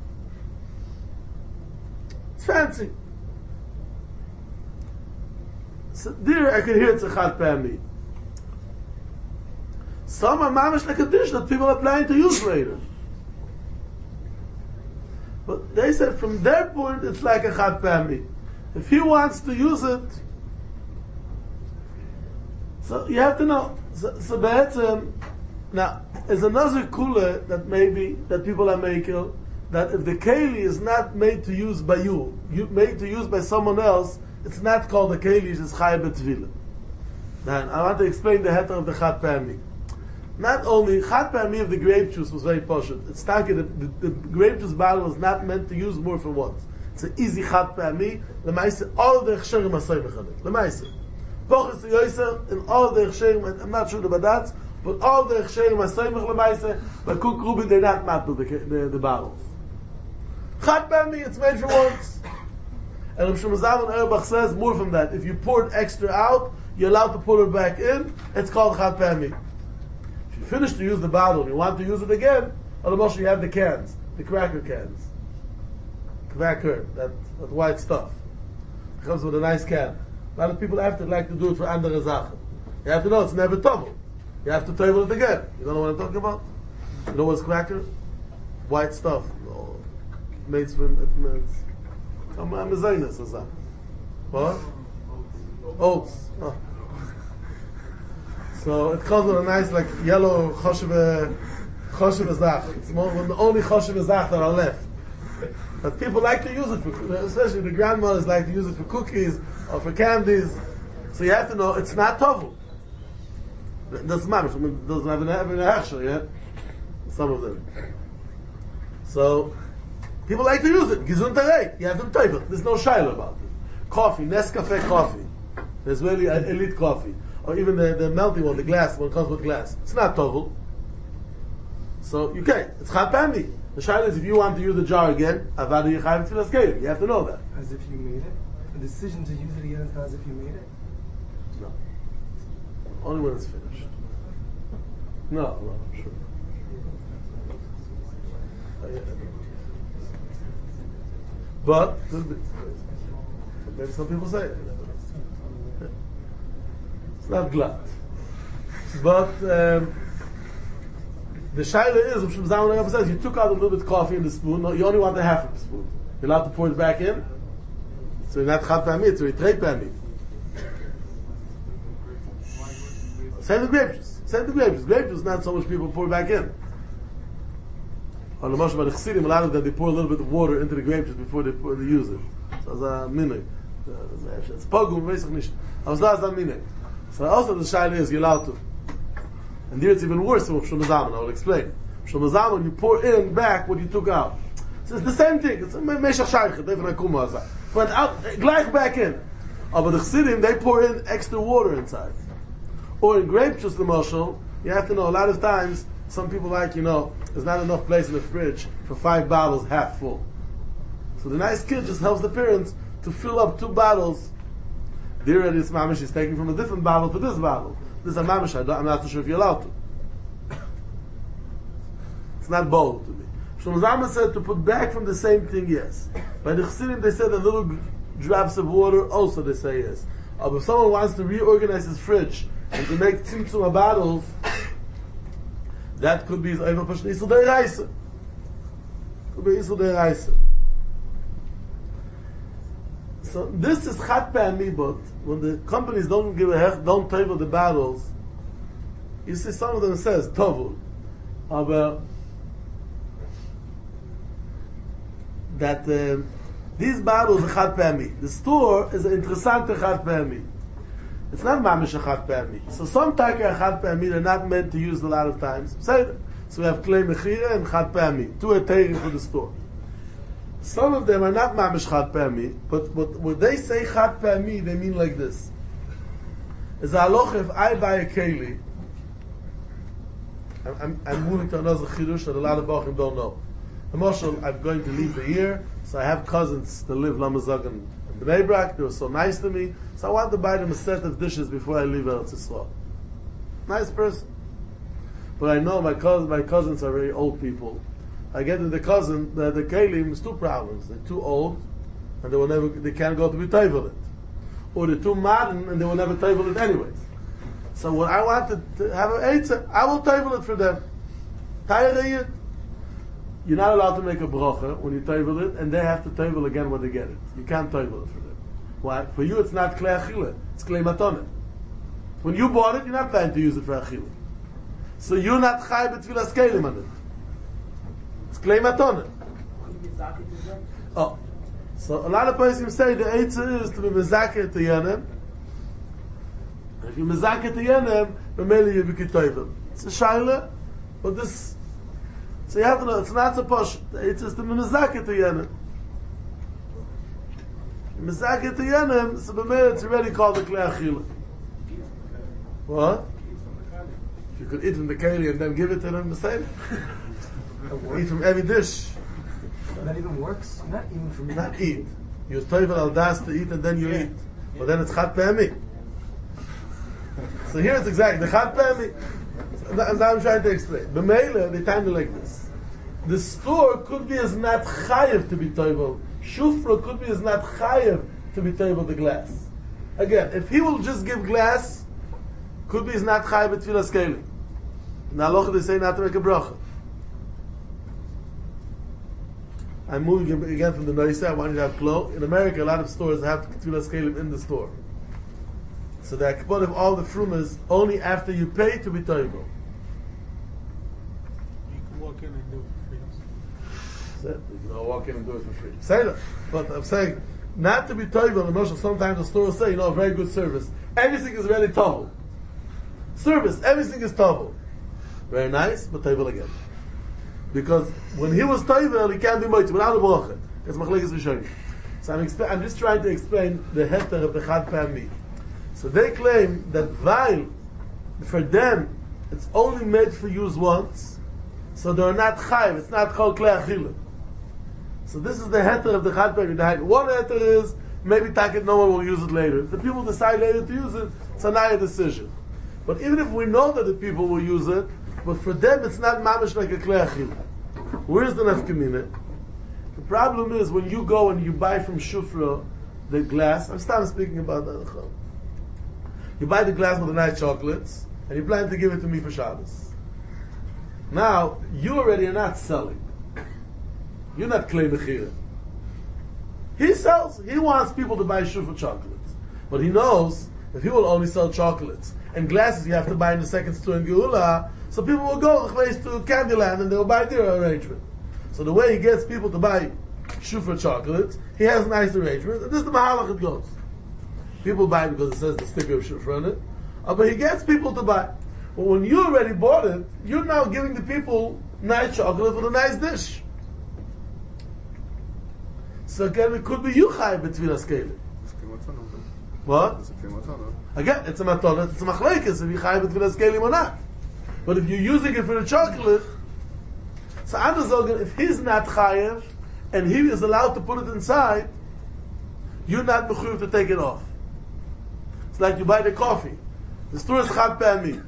It's fancy. So there I can hear it's a chad pa'ami. Some are mamish like a dish that people are planning to use later. But they said from their point it's like a chad pa'ami. If he wants to use it, so you have to know. So, so be'etzem, now, there's another kula that maybe, that people are making, that if the keli is not made to use by you, you made to use by someone else, it's not called a keli, it's chay b'tevila. Now, I want to explain the heter of the chat pa'ami. Not only, chat pa'ami of the grape juice was very poshut. It's talking that the, the grape juice bottle was not meant to use more for once. It's an easy chat pa'ami. L'maise, all of the chsherim asay b'chanek. L'maise. Pochus yoyser, in all of the chsherim, I'm not sure the badats, but all the chsherim asay b'chanek, by Cook Rubin, they're not mattel, the, the, the bottles. Chat pa'ami, it's made for once. And Rav Shlomo Zalman Auerbach says more from that. If you pour it extra out, you're allowed to pour it back in. It's called chat pa'ami. If you finish to use the bottle and you want to use it again, otherwise you have the cans, the cracker cans, cracker, that, that white stuff. It comes with a nice can. A lot of people after like to do it for andere Sachen. You have to know it's never tovel. You have to table it again. You don't know what I'm talking about? You know what's cracker? White stuff. Oh, made from it. I'm a Zionist or something. What? Oats. Oh. So it comes with a nice like yellow choshev choshev zach. It's more when the only choshev zach that are left. But people like to use it for, especially the grandmothers like to use it for cookies or for candies. So you have to know it's not tofu. That's mamish. I mean, it doesn't have an have an actual yet. Some of them. So people like to use it. Gesundheit. You have to type it. There's no shaila about it. coffee, Nescafe coffee. There's really uh, elite coffee. Or even the, the melting one, the glass, one comes with glass. It's not tovel. So you can't. It's chad pami. The shaila is if you want to use the jar again, avadu yechayiv tefillas kelim. You have to know that. As if you made it? The decision to use it again is not as if you made it? No. Only when it's finished. No, no, sure. But maybe some people say it. It's not glad. But um, the shaila is, Mishum Zalman says, you took out a little bit of coffee in the spoon. No, you only want the half of the spoon. You're allowed to pour it back in. So you're not chad pa'amid, so you're trei pa'amid. Same with grape juice. Same with grape juice. Grape juice, not so much people pour back in. On the Moshe by the Chassidim, a lot of them, they pour a little bit of water into the grape juice before they, before they use it. So it's a minhag. It's pogum, basically nicht. I was last on minhag. So also the shaila is, you're allowed to. And there it's even worse with Shlomo Zalman. I will explain. Shlomo Zalman, you pour in back what you took out. So it's the same thing. It's a meshach shaykh, different akuma. It went out, gleich back in. But the Chassidim, they pour in extra water inside. Or in grape juice, the Moshel, you have to know, a lot of times, some people like, you know, there's not enough place in the fridge for five bottles half full. So the nice kid just helps the parents to fill up two bottles. There it is, mamish is taking from a different bottle to this bottle. This is a mamish, I'm not too sure if you're allowed to. It's not bold to me. Shlomo Zalman said to put back from the same thing, yes. By the Chassidim, they said a little drops of water, also they say yes. Uh, but if someone wants to reorganize his fridge and to make tzimtzum bottles, that could be over Pashon Isur Deiraisa. Could be Isur Deiraisa. So this is chad pa'ami, but when the companies don't give a heck, don't table the bottles, you see some of them says tovul, aber that uh, these bottles are chad pa'ami. The store is an interessante chad pa'ami. It's not mamish a chad pa'ami. So some taka chad pa'ami they're not meant to use a lot of times. So we have klei mechira and chad pa'ami, two eteirim for the store. Some of them are not mamish chad pa'ami, but, but when they say chad pa'ami, they mean like this. It's a halacha if I buy a keli, I'm, I'm, I'm moving to another chidush that a lot of bachim don't know. Emotional, I'm going to leave the year, so I have cousins that live Lamazagan in Bnei Brak. They were so nice to me, so I want to buy them a set of dishes before I leave Eretz Yisrael. Nice person, but I know my cousins. My cousins are very old people. I get to the cousin, the, the kelim is two problems. They're too old, and they will never. They can't go to be tayvelit, or they're too modern, and they will never tayvel it anyways. So when I want to have an eitzah, I will tayvel it for them. Tayvel. You're not allowed to make a bracha when you table it, and they have to table again when they get it. You can't table it for them. Why? For you, it's not klei achila; it's klei matone. When you bought it, you're not planning to use it for achila. So you're not chay b'tfilas kelim on it. It's klei matone. Oh, so a lot of places say the eitzah is to be mezaker to yenem. If you mezaker to yenem, memeli you be table. It's a shaila, but this. So you have to know, it's not so posh. It's just the mizakeh to yenem. Mizakeh to yenem, so b'meir it's already called the klei achila. What? If you could eat from the keli and then give it to them, the same. Eat from every dish. That even works? Not even for me. Not eat. You toivel al das to eat and then you eat. But then it's chad pa'ami. So here it's exactly, the chad pa'ami. As I'm trying to explain. B'meila, they time like this. The store could be as not chayev to be toivel. Shufra could be as not chayev to be toivel the glass. Again, if he will just give glass, could be as not chayev b'tfilas kelim. In halacha they say not to make a bracha. I'm moving again from the Noisa. I wanted to have klo. In America, a lot of stores have tfilas kelim in the store. So the akbot of all the frumas only after you pay to be toivel. Walk in and do it for free. You can walk in and do it for free. Say that. But I'm saying, not to be toivel, emotional, sometimes the store will say, you know, very good service. Everything is really tovel. Service, everything is tovel. Very nice, but tovel again. Because when he was tovel, he can't be moitzah without a bracha. It's machlekes rishonim. So I'm, exp- I'm just trying to explain the heter of the Chad Pa'ami. So they claim that while for them it's only made for use once, so they're not chayiv, it's not chol klei achila. So this is the heter of the Chad Pa'ami. One heter is maybe taket no one will use it later. If the people decide later to use it, it's a naya decision. But even if we know that the people will use it, but for them it's not mamish like a klei achila. Where's the nafkamina? The problem is when you go and you buy from Shufra the glass. I'm still speaking about that. You buy the glass with the nice chocolates, and you plan to give it to me for Shabbos. Now you already are not selling. You're not klei mechira. He sells. He wants people to buy Shufra chocolates, but he knows that he will only sell chocolates and glasses. You have to buy in the second store in Geula. So people will go to Candyland and they'll buy their arrangement. So the way he gets people to buy shufra chocolates, he has nice arrangements, and this is the mahalach it goes. People buy it because it says the sticker of shufra on it, uh, but he gets people to buy. But when you already bought it, you're now giving the people nice chocolate with a nice dish. So again, it could be you chay between us kelim. What? Again, it's a matana, it's a machlekes if you chay between us kelim or not. But if you're using it for the chocolate, so Andersogen, if he's not chayev and he is allowed to put it inside, you're not mechuyev to take it off. It's like you buy the coffee. The store is chad pa'ami.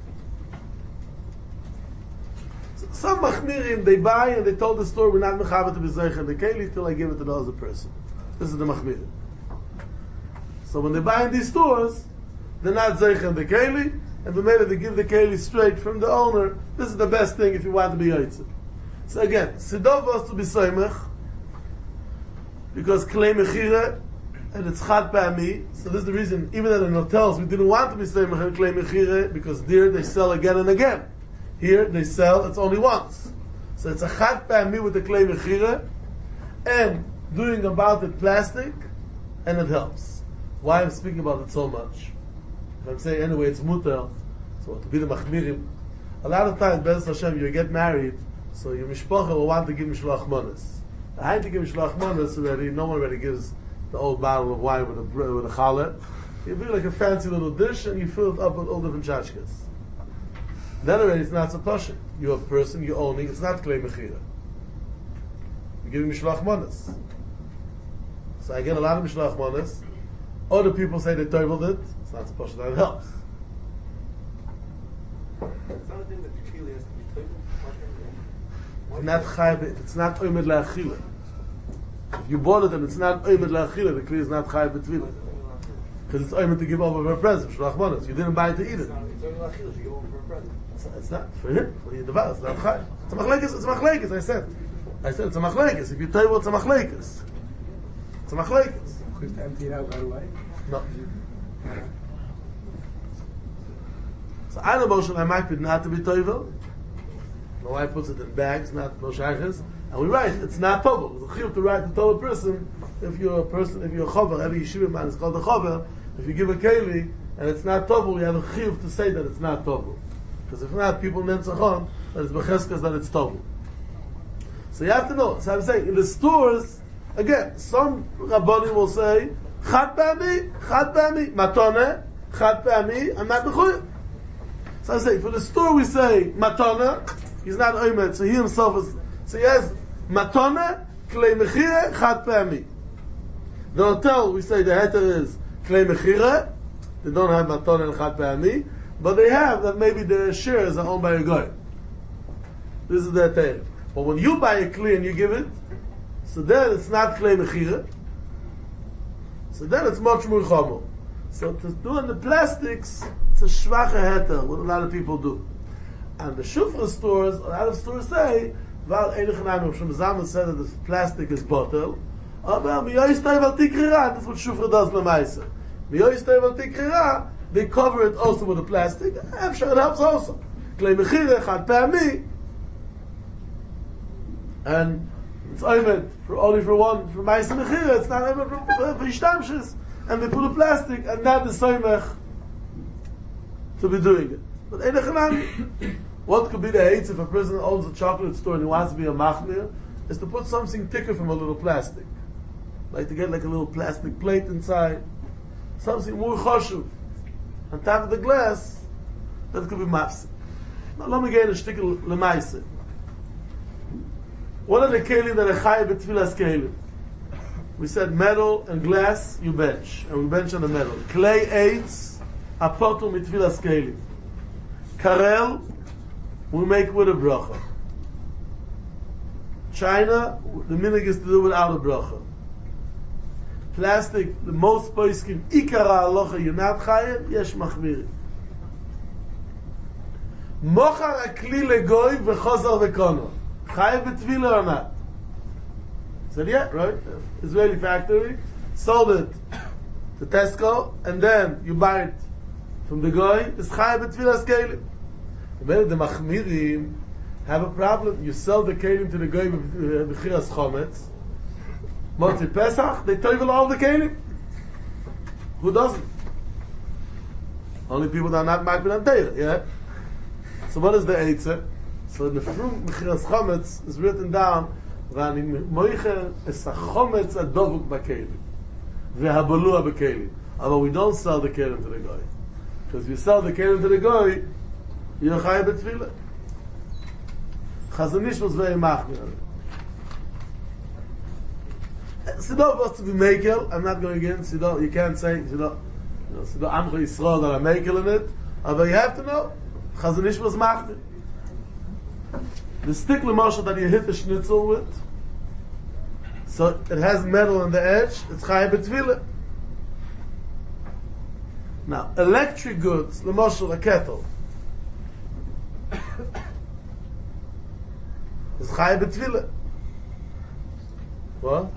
So some machmirim they buy and they told the store we're not mechavet to be zeichen the keli till I give it to the other person. This is the machmirim. So when they buy in these stores, they're not zeichen the keli. And the matter they give the keli straight from the owner. This is the best thing if you want to be yaitzer. So again, Sidov was to be soymech because klei mechira and it's chad pa'ami. So this is the reason. Even in the hotels, we didn't want to be soymech and klei mechira because there they sell again and again. Here they sell it's only once. So it's a chad pa'ami with the klei mechira and doing about it plastic, and it helps. Why I'm speaking about it so much? If I'm saying anyway, it's mutter, so to be the machmirim. A lot of times, Be'ez Hashem, you get married, so your mishpacha will want to give mishloach manas. I had to give mishloach manas already. No one already gives the old bottle of wine with a with a challah. You bring like a fancy little dish, and you fill it up with all different tchashkas. Then already, it's not so pasha. You're a person, you're owning. It's not klei mechira. You're giving mishloach manas. So I get a lot of mishloach manas. Other people say they toiveled it. It's not supposed to, that helps. It's not a thing that the chili has to be toiveled. Not chayv, it's not oimed la'achila. If you bought it and it's not oimed la'achila, the kli is not chayv betwila. Because it's oimed to give over for a present, shlach manas. You didn't buy it to eat it. It's only la'achila to give over for a present. It's, it's not, for him, for your device, it's not chayv. It's a machlekes, it's a machlekes, I said. I said it's a machlekes. If you toivel, it's a machlekes. It's a machlekes. You have to empty it out right away? No. So I know motion I might be not to be toivel. My wife puts it in bags, not no shaykhs. And we write, it's not tovel. It's a chiyuv to write to tell a person, if you're a person, if you're a chover, every yeshiva man is called a chover, if you give a keli, and it's not tovel, you have a chiyuv to say that it's not tovel. Because if not, people nemtzachon, that it's becheskas, that it's tovel. So you have to know. So I'm saying, in the stores, again, some rabbanim will say, chad pa'ami, chad pa'ami, matone, chad pa'ami, I'm not mechuyev. So I say, for the store we say matana, he's not oimed, so he himself is, so he has matana, klei mechira, chad pa'ami. The hotel we say the heter is klei mechira, they don't have matana and chad pa'ami, but they have that maybe the shares are owned by a guy. This is their tale. But when you buy a kli and you give it, so then it's not klei mechira, so then it's much more chomo. So to do in the plastics, it's a shvache heter, what a lot of people do. And the shufra stores, a lot of stores say, Val Eidichanayim, Shem Zaman said that the plastic is bottle, aber miyoyistay val tikrira, that's what shufra does lemaisa. Miyoyistay val tikrira, they cover it also with the plastic, I'm sure it helps also. Klei mechira, chad pa'ami, and it's oimed, for only for one, for maisa mechira, it's not oimed for, for ishtamshis. And they put a plastic and not the soymech to be doing it. But what could be the hates if a person owns a chocolate store and he wants to be a machmir, is to put something thicker from a little plastic. like to get like a little plastic plate inside, something more choshuv on top of the glass, that could be mafsik. Now let me get a shtickle lemaise. What are the kelim that are chai b'tfilas kelim? We said metal and glass, you bench. And we bench on the metal. Clay eights, apotu mitfilas kelim. Karel, we make with a bracha. China, the minig is to do without a bracha. Plastic, the most poiskim, ikara alocha, you're not chayev, yesh machmiri. Mochar akli legoy v'chozar v'kono. Chayev b'tvila or not? Said yeah, right? Israeli factory, sold it to Tesco, and then you buy it from the guy. It's chayav b'tfilas kelim. The machmirim have a problem. You sell the kelim to the guy b'chiras chometz. Motzi Pesach, they toivel all the kelim. Who doesn't? Only people that are not makbid on Torah, yeah? So what is the eitzah? So in the frum b'chiras chometz is written down ואני מויכל את החומץ הדבוק בכלים והבלוע בכלים. אבל we don't sell the kelim to the guy. Because if you sell the kelim to the guy, you're chayav b'tfilah. Chazon Ish was very machmir. Sidor was to be makel. I'm not going in. Sidor, you can't say Sidor. Sidor Amcha Yisrael that are makel in it. But you have to know. Chazon Ish was machmir. The stick l'mashal that you hit the schnitzel with, so it has metal on the edge, it's chayav b'tfilah. Now, electric goods, l'mashal, a kettle, is chayav b'tfilah. What?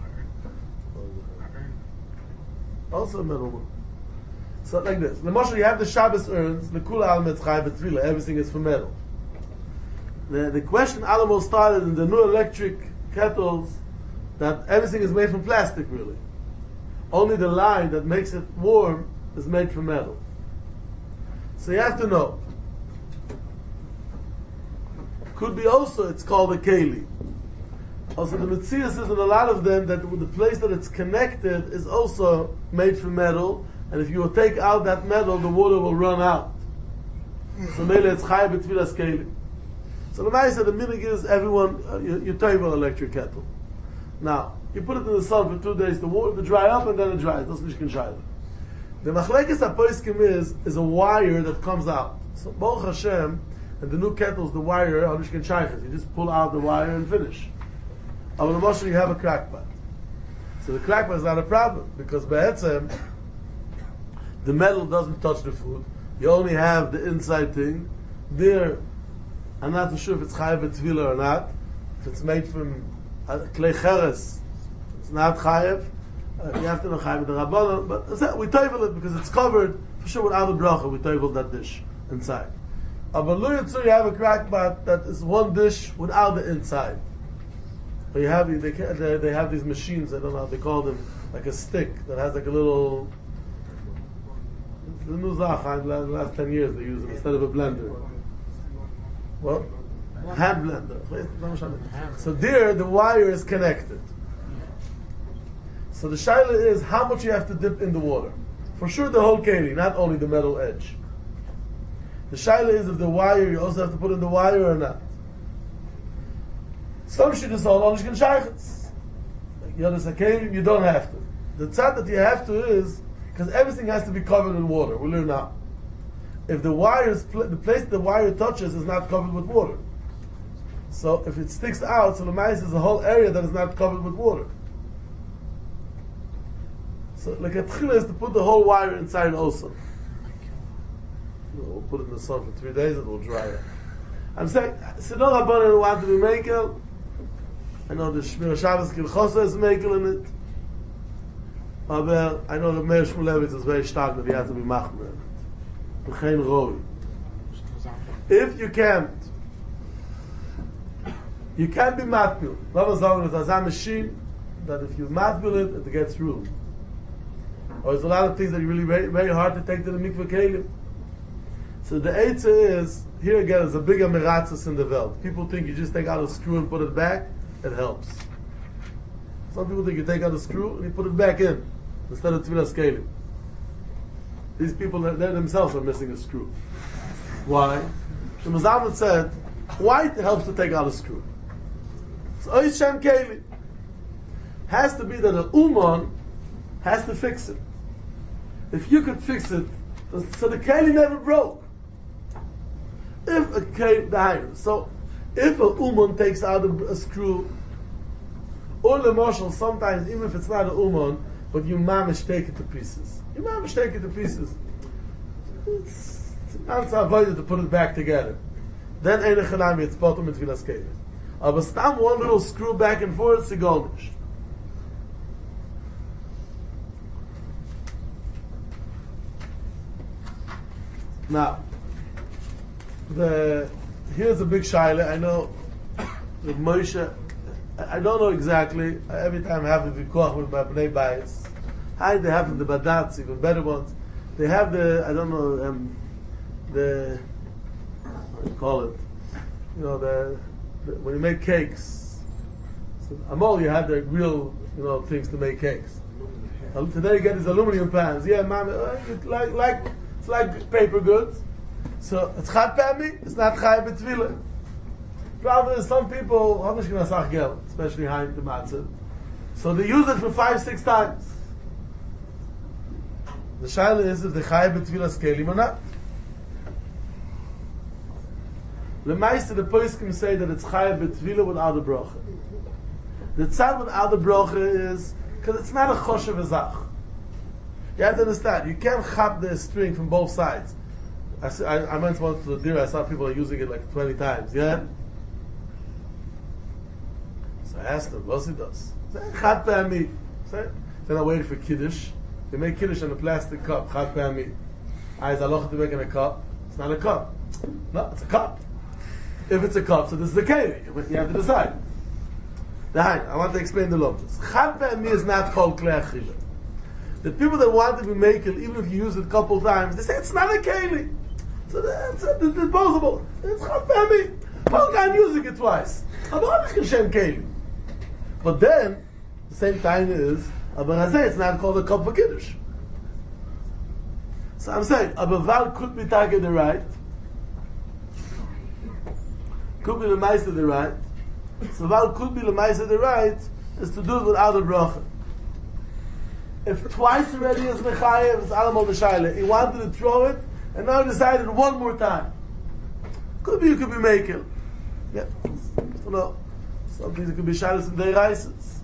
Also a metal one. So like this. L'mashal, you have the Shabbos urns, the kula alma, it's chayav b'tfilah, everything is for metal. The, the question almost started in the new electric kettles that everything is made from plastic, really. Only the line that makes it warm is made from metal. So you have to know. Could be also, it's called a keli. Also the Metzias is in a lot of them that the place that it's connected is also made from metal, and if you will take out that metal, the water will run out. So maybe it's chayav b'tfilas keli. So the Maisa, the minig is everyone, uh, you, you turn an electric kettle. Now, you put it in the sun for two days, the water to dry up, and then it dries. That's what you can try it. The machlekes hapoiskim is, is a wire that comes out. So, Baruch Hashem, and the new kettles, the wire, you just pull out the wire and finish. But the Moshe, you have a crackpot. So the crackpot is not a problem, because Be'etzem, the metal doesn't touch the food. You only have the inside thing. There, I'm not so sure if it's chayav b'tfilah or not. If it's made from uh, clay cheres, it's not chayav. Uh, you have to know chayav b'derabbanan. But that, we toivel it because it's covered for sure without a bracha. We toivel that dish inside. Uh, but lo yitzu, you have a crackpot that is one dish without the inside. But you have they, they they have these machines. I don't know how they call them, like a stick that has like a little. The new zach, the last ten years they use it instead of a blender. Well, hand blender. So there, the wire is connected. So the shaila is how much you have to dip in the water. For sure, the whole keli, not only the metal edge. The shaila is if the wire, you also have to put in the wire or not. Some shit is all on shkin shaychets. You understand? Keli, you don't have to. The tzad that you have to is because everything has to be covered in water. We learn now. If the wire is pl- the place the wire touches is not covered with water, so if it sticks out, so the mice is a whole area that is not covered with water. So like a tchila is to put the whole wire inside also. We'll put it in the sun for three days; it will dry up. I'm saying, Sidor Rabbanan want to be makel. I know the Shmir Shabbos Kilchosa is makel in it. But I know the Meir Shmulevitz is very stark that he has to be machmer. If you can't, you can't be matbil. Lama Zalman is a machine that if you matbil it, it gets ruined. Or there's a lot of things that are really very, very hard to take to the mikveh kelim. So the eitzah is, here again, is a bigger miratzas in the world. People think you just take out a screw and put it back, it helps. Some people think you take out the screw and you put it back in instead of Tvilas Kelim. These people, they themselves are missing a screw. Why? The Mazalman said, white helps to take out a screw. So Oishem Kelim has to be that the Uman has to fix it. If you could fix it, so the Kelim never broke. If a Kelim, so if a Uman takes out a, a screw, or the marshal, sometimes even if it's not an Uman, but you mamish take it to pieces. You mamish take it to pieces. It's not so avoided to put it back together. Then eine Chanami, it's bottom with Tvilas Kelim. Aber stam one little screw back and forth, it's goldish. Now, the here's a big shaila. I know with Moshe, I don't know exactly. Every time I have a vikuach with my bnei bayis, how they have the badats, even better ones. They have the I don't know um, the what do you call it? You know the, the when you make cakes. So, Amol, you have the real you know things to make cakes. Um, today you get these aluminum pans. Yeah, man, uh, like like. It's like paper goods. So it's chad pami, it's not chai b'tvila. Problem is some people, how much can I say gel, especially high in the matzah. So they use it for five, six times. The shaila is if the chai b'tvila scaling or not. The meister, the poskim say that it's chai b'tvila without the brocha. The tzad without the brocha is, because it's not a choshev ezach. You have to understand, you can't chop the string from both sides. I, I, I went once to the deer, I saw people are using it like twenty times, yeah? So I asked him, what's he does? Chad pa'ami. Then I waited for Kiddush. They make Kiddush in a plastic cup, chad pa'ami. I said, aloha to make in a cup. It's not a cup. No, it's a cup. If it's a cup, so this is the keli. You have to decide. I want to explain the lobes. Chad pa'ami is not called klei achila. The people that want to be making, even if you use it a couple times, they say it's not a keli. So it's, it's disposable. It's chad pa'ami. Well, I'm using it twice. But then, the same time is, it's not called a cup for Kiddush. So I'm saying, a Baval could be targeted right, could be the Meister the right. So Baval could be the Meister the right, is to do it without a bracha. If twice already is Mechayev, it's Alam al-Shaila. He wanted to throw it, and now he decided one more time. Could be you could be making. Yeah. So no. Some things could be Shailas and Deiraises.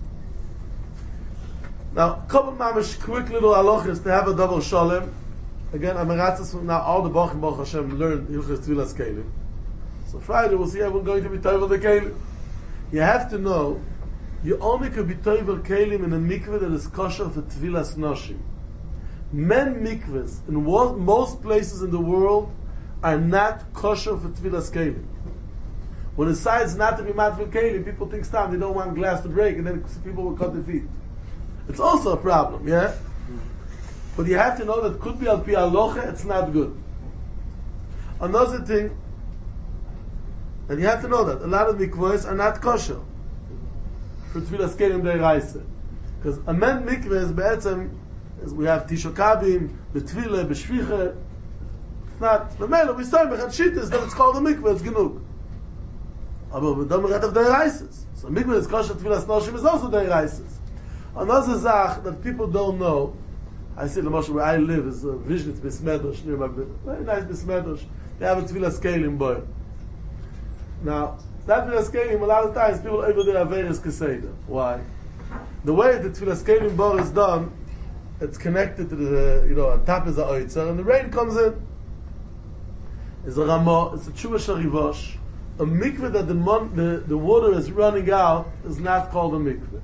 Now, couple mamish quick little halachas to have a double shalom. Again, Amaratzas from now all the Bachim Baruch Hashem learned Hilchas Tvilas Kelim. So Friday we'll see everyone going to be Toivel the Kelim. You have to know you only could be Toivel Kelim in a mikveh that is kosher for Tvilas Noshim. Men mikvehs in most places in the world are not kosher for Tvilas Kelim. When it decides not to be matvil kelim, people think stop, they don't want glass to break, and then people will cut their feet. It's also a problem, yeah? But you have to know that could be al pi alocha, it's not good. Another thing, and you have to know that a lot of mikvahs are not kosher for tefillas kelim deiraisa. Because a men mikvah is be'etzem, we have tisha kabim, betfila, beshvicha. It's not, the mele, we say, mechat shittas, then it's called a mikvah, it's genug. Aber we don't get of the rises. So mikvah is kosher tefillas noshim is also the rises. Another zach that people don't know, I see the Moshe where I live is a vision, it's Bismedosh, near my building. Very nice Bismedosh. They have a tefillas kelim boy. Now, that tefillas kelim, a lot of times people over there have various keseda. Why? The way the tefillas kelim bar is done, it's connected to the, you know, on top is the oitzer, and the rain comes in. It's a ramah, it's a tshuva sharivosh. A mikveh that the, mon, the, the water is running out is not called a mikveh.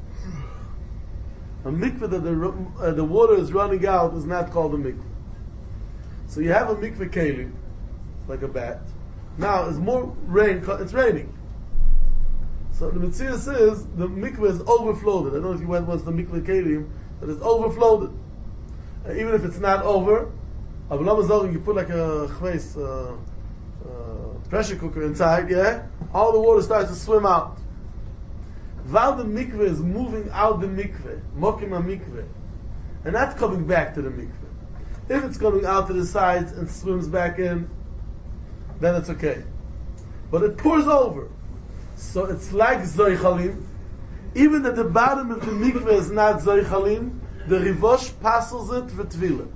A mikveh that the, uh, the water is running out is not called a mikveh. So you have a mikveh kelim, like a bat. Now it's more rain, it's raining. So the mitzvah says the mikveh is overflowed. I don't know if you went once to the mikveh kelim, but it's overflowed. Uh, even if it's not over, you put like a chveis, uh, uh, pressure cooker inside, yeah? All the water starts to swim out. while the mikveh is moving out the mikveh, mokim a mikveh, and not coming back to the mikveh. If it's coming out to the sides and swims back in, then it's okay. But it pours over. So it's like zoichalim. Even at the bottom of the mikveh is not zoichalim, the rivosh passes it for tvila.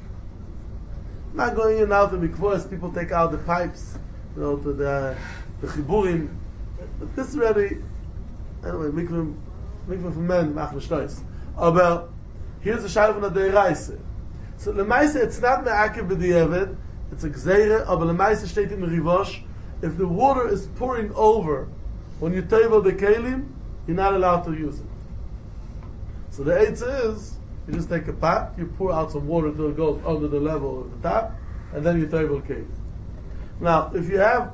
Not going in and out of the mikvahs, people take out the pipes, you know, to the, the chiburim. But this already, anyway, mikveh, mikveh for men, mach l'shtois. Aber, here's the shayla from the deiraisa. So lemaisa, it's not me'akev b'di'evet, it's a gzeire, aber lemaisa steht in the rivosh, if the water is pouring over, when you table the kelim, you're not allowed to use it. So the eitzah is, you just take a pot, you pour out some water till it goes under the level of the top, and then you table kelim. Now, if you have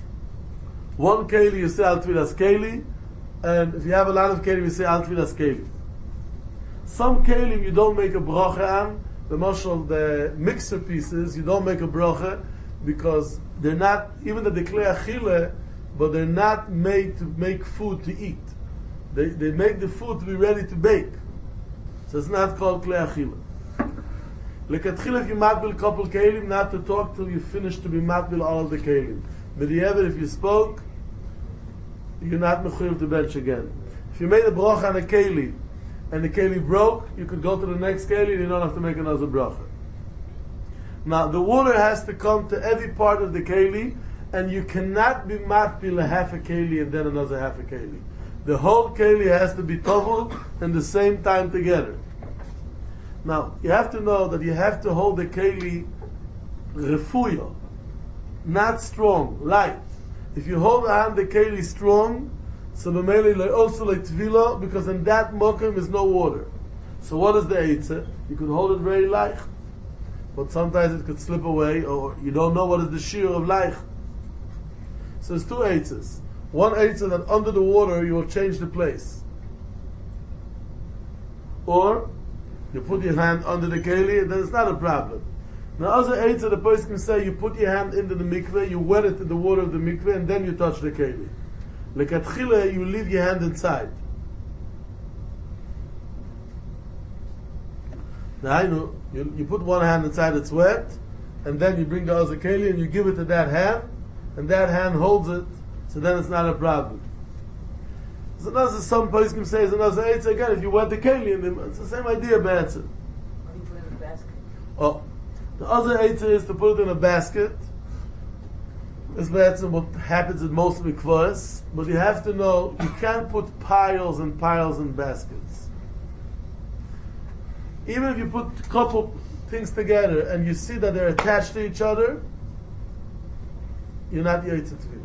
one keli, you say al tvilas keli, and if you have a lot of kelim, you say al tvilas keli. Some kelim you don't make a bracha on, the mashal, the mixer pieces, you don't make a bracha, because they're not, even the declare achile, but they're not made to make food to eat. They they make the food to be ready to bake. So it's not called klei achila. Lekatchila, if you matbil couple kelim, not to talk till you finish to be matbil all of the kelim. But the ever, if you spoke, you're not mechuyev to bench again. If you made a bracha on a keli, and the keli broke, you could go to the next keli and you don't have to make another bracha. Now, the water has to come to every part of the keli, and you cannot be matbil a half a keli and then another half a keli. The whole keli has to be tovel in the same time together. Now, you have to know that you have to hold the keli refuya, not strong, light. If you hold on the keli strong, so b'meili also like tvila, because in that mokum is no water. So what is the eitzah? You could hold it very light, but sometimes it could slip away, or you don't know what is the shear of light. So there's two eitzahs. One eitzah that under the water you will change the place, or you put your hand under the keli, and then it's not a problem. Now, other eitzah, the person can say you put your hand into the mikveh, you wet it in the water of the mikveh, and then you touch the keli. Lekatchila, you leave your hand inside. Now, I know you, you put one hand inside, it's wet, and then you bring the other keli and you give it to that hand, and that hand holds it. So then it's not a problem. So another, some poskim say, another eitzah again, if you wet the keli, it's the same idea, Batson. How do you put it in a basket? Oh, the other eitzah is to put it in a basket. This Batson, what happens in most mikvahs, but you have to know, you can't put piles and piles in baskets. Even if you put a couple things together and you see that they're attached to each other, you're not the eitzah tefillah.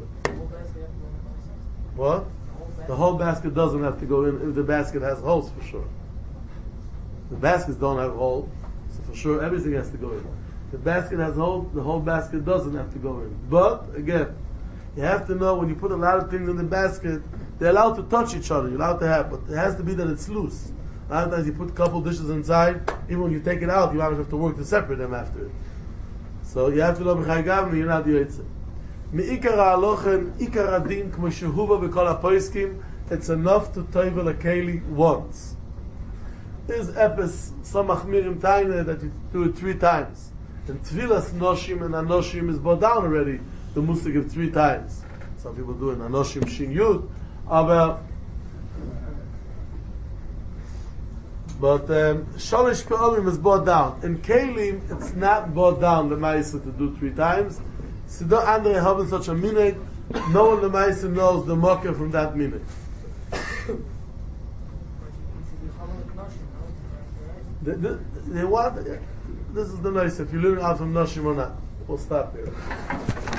What? The whole basket doesn't have to go in if the basket has holes, for sure. The baskets don't have holes, so for sure everything has to go in. If the basket has holes, the whole basket doesn't have to go in. But, again, you have to know when you put a lot of things in the basket, they're allowed to touch each other, you're allowed to have, but it has to be that it's loose. A lot of times you put a couple dishes inside, even when you take it out, you have to work to separate them after it. So you have to know, you're not the eitzah. Me'ikar ha'alochen, ikar adin, k'mo shehuva b'kol ha'poiskim, it's enough to tovel a keli once. There's epis, some machmirim taina, that you do it three times. And tvilas noshim and anoshim is brought down already, the musig of three times. Some people do it anoshim shin yud, aber but um, shalish pe'olim is brought down. In kelim, it's not brought down the ma'isa to do three times. So don't andere having such a minute. No one the Meister knows the mocker from that minute. the, the, they want, this is the nice, if you learn out from Nashim or not. We'll stop here.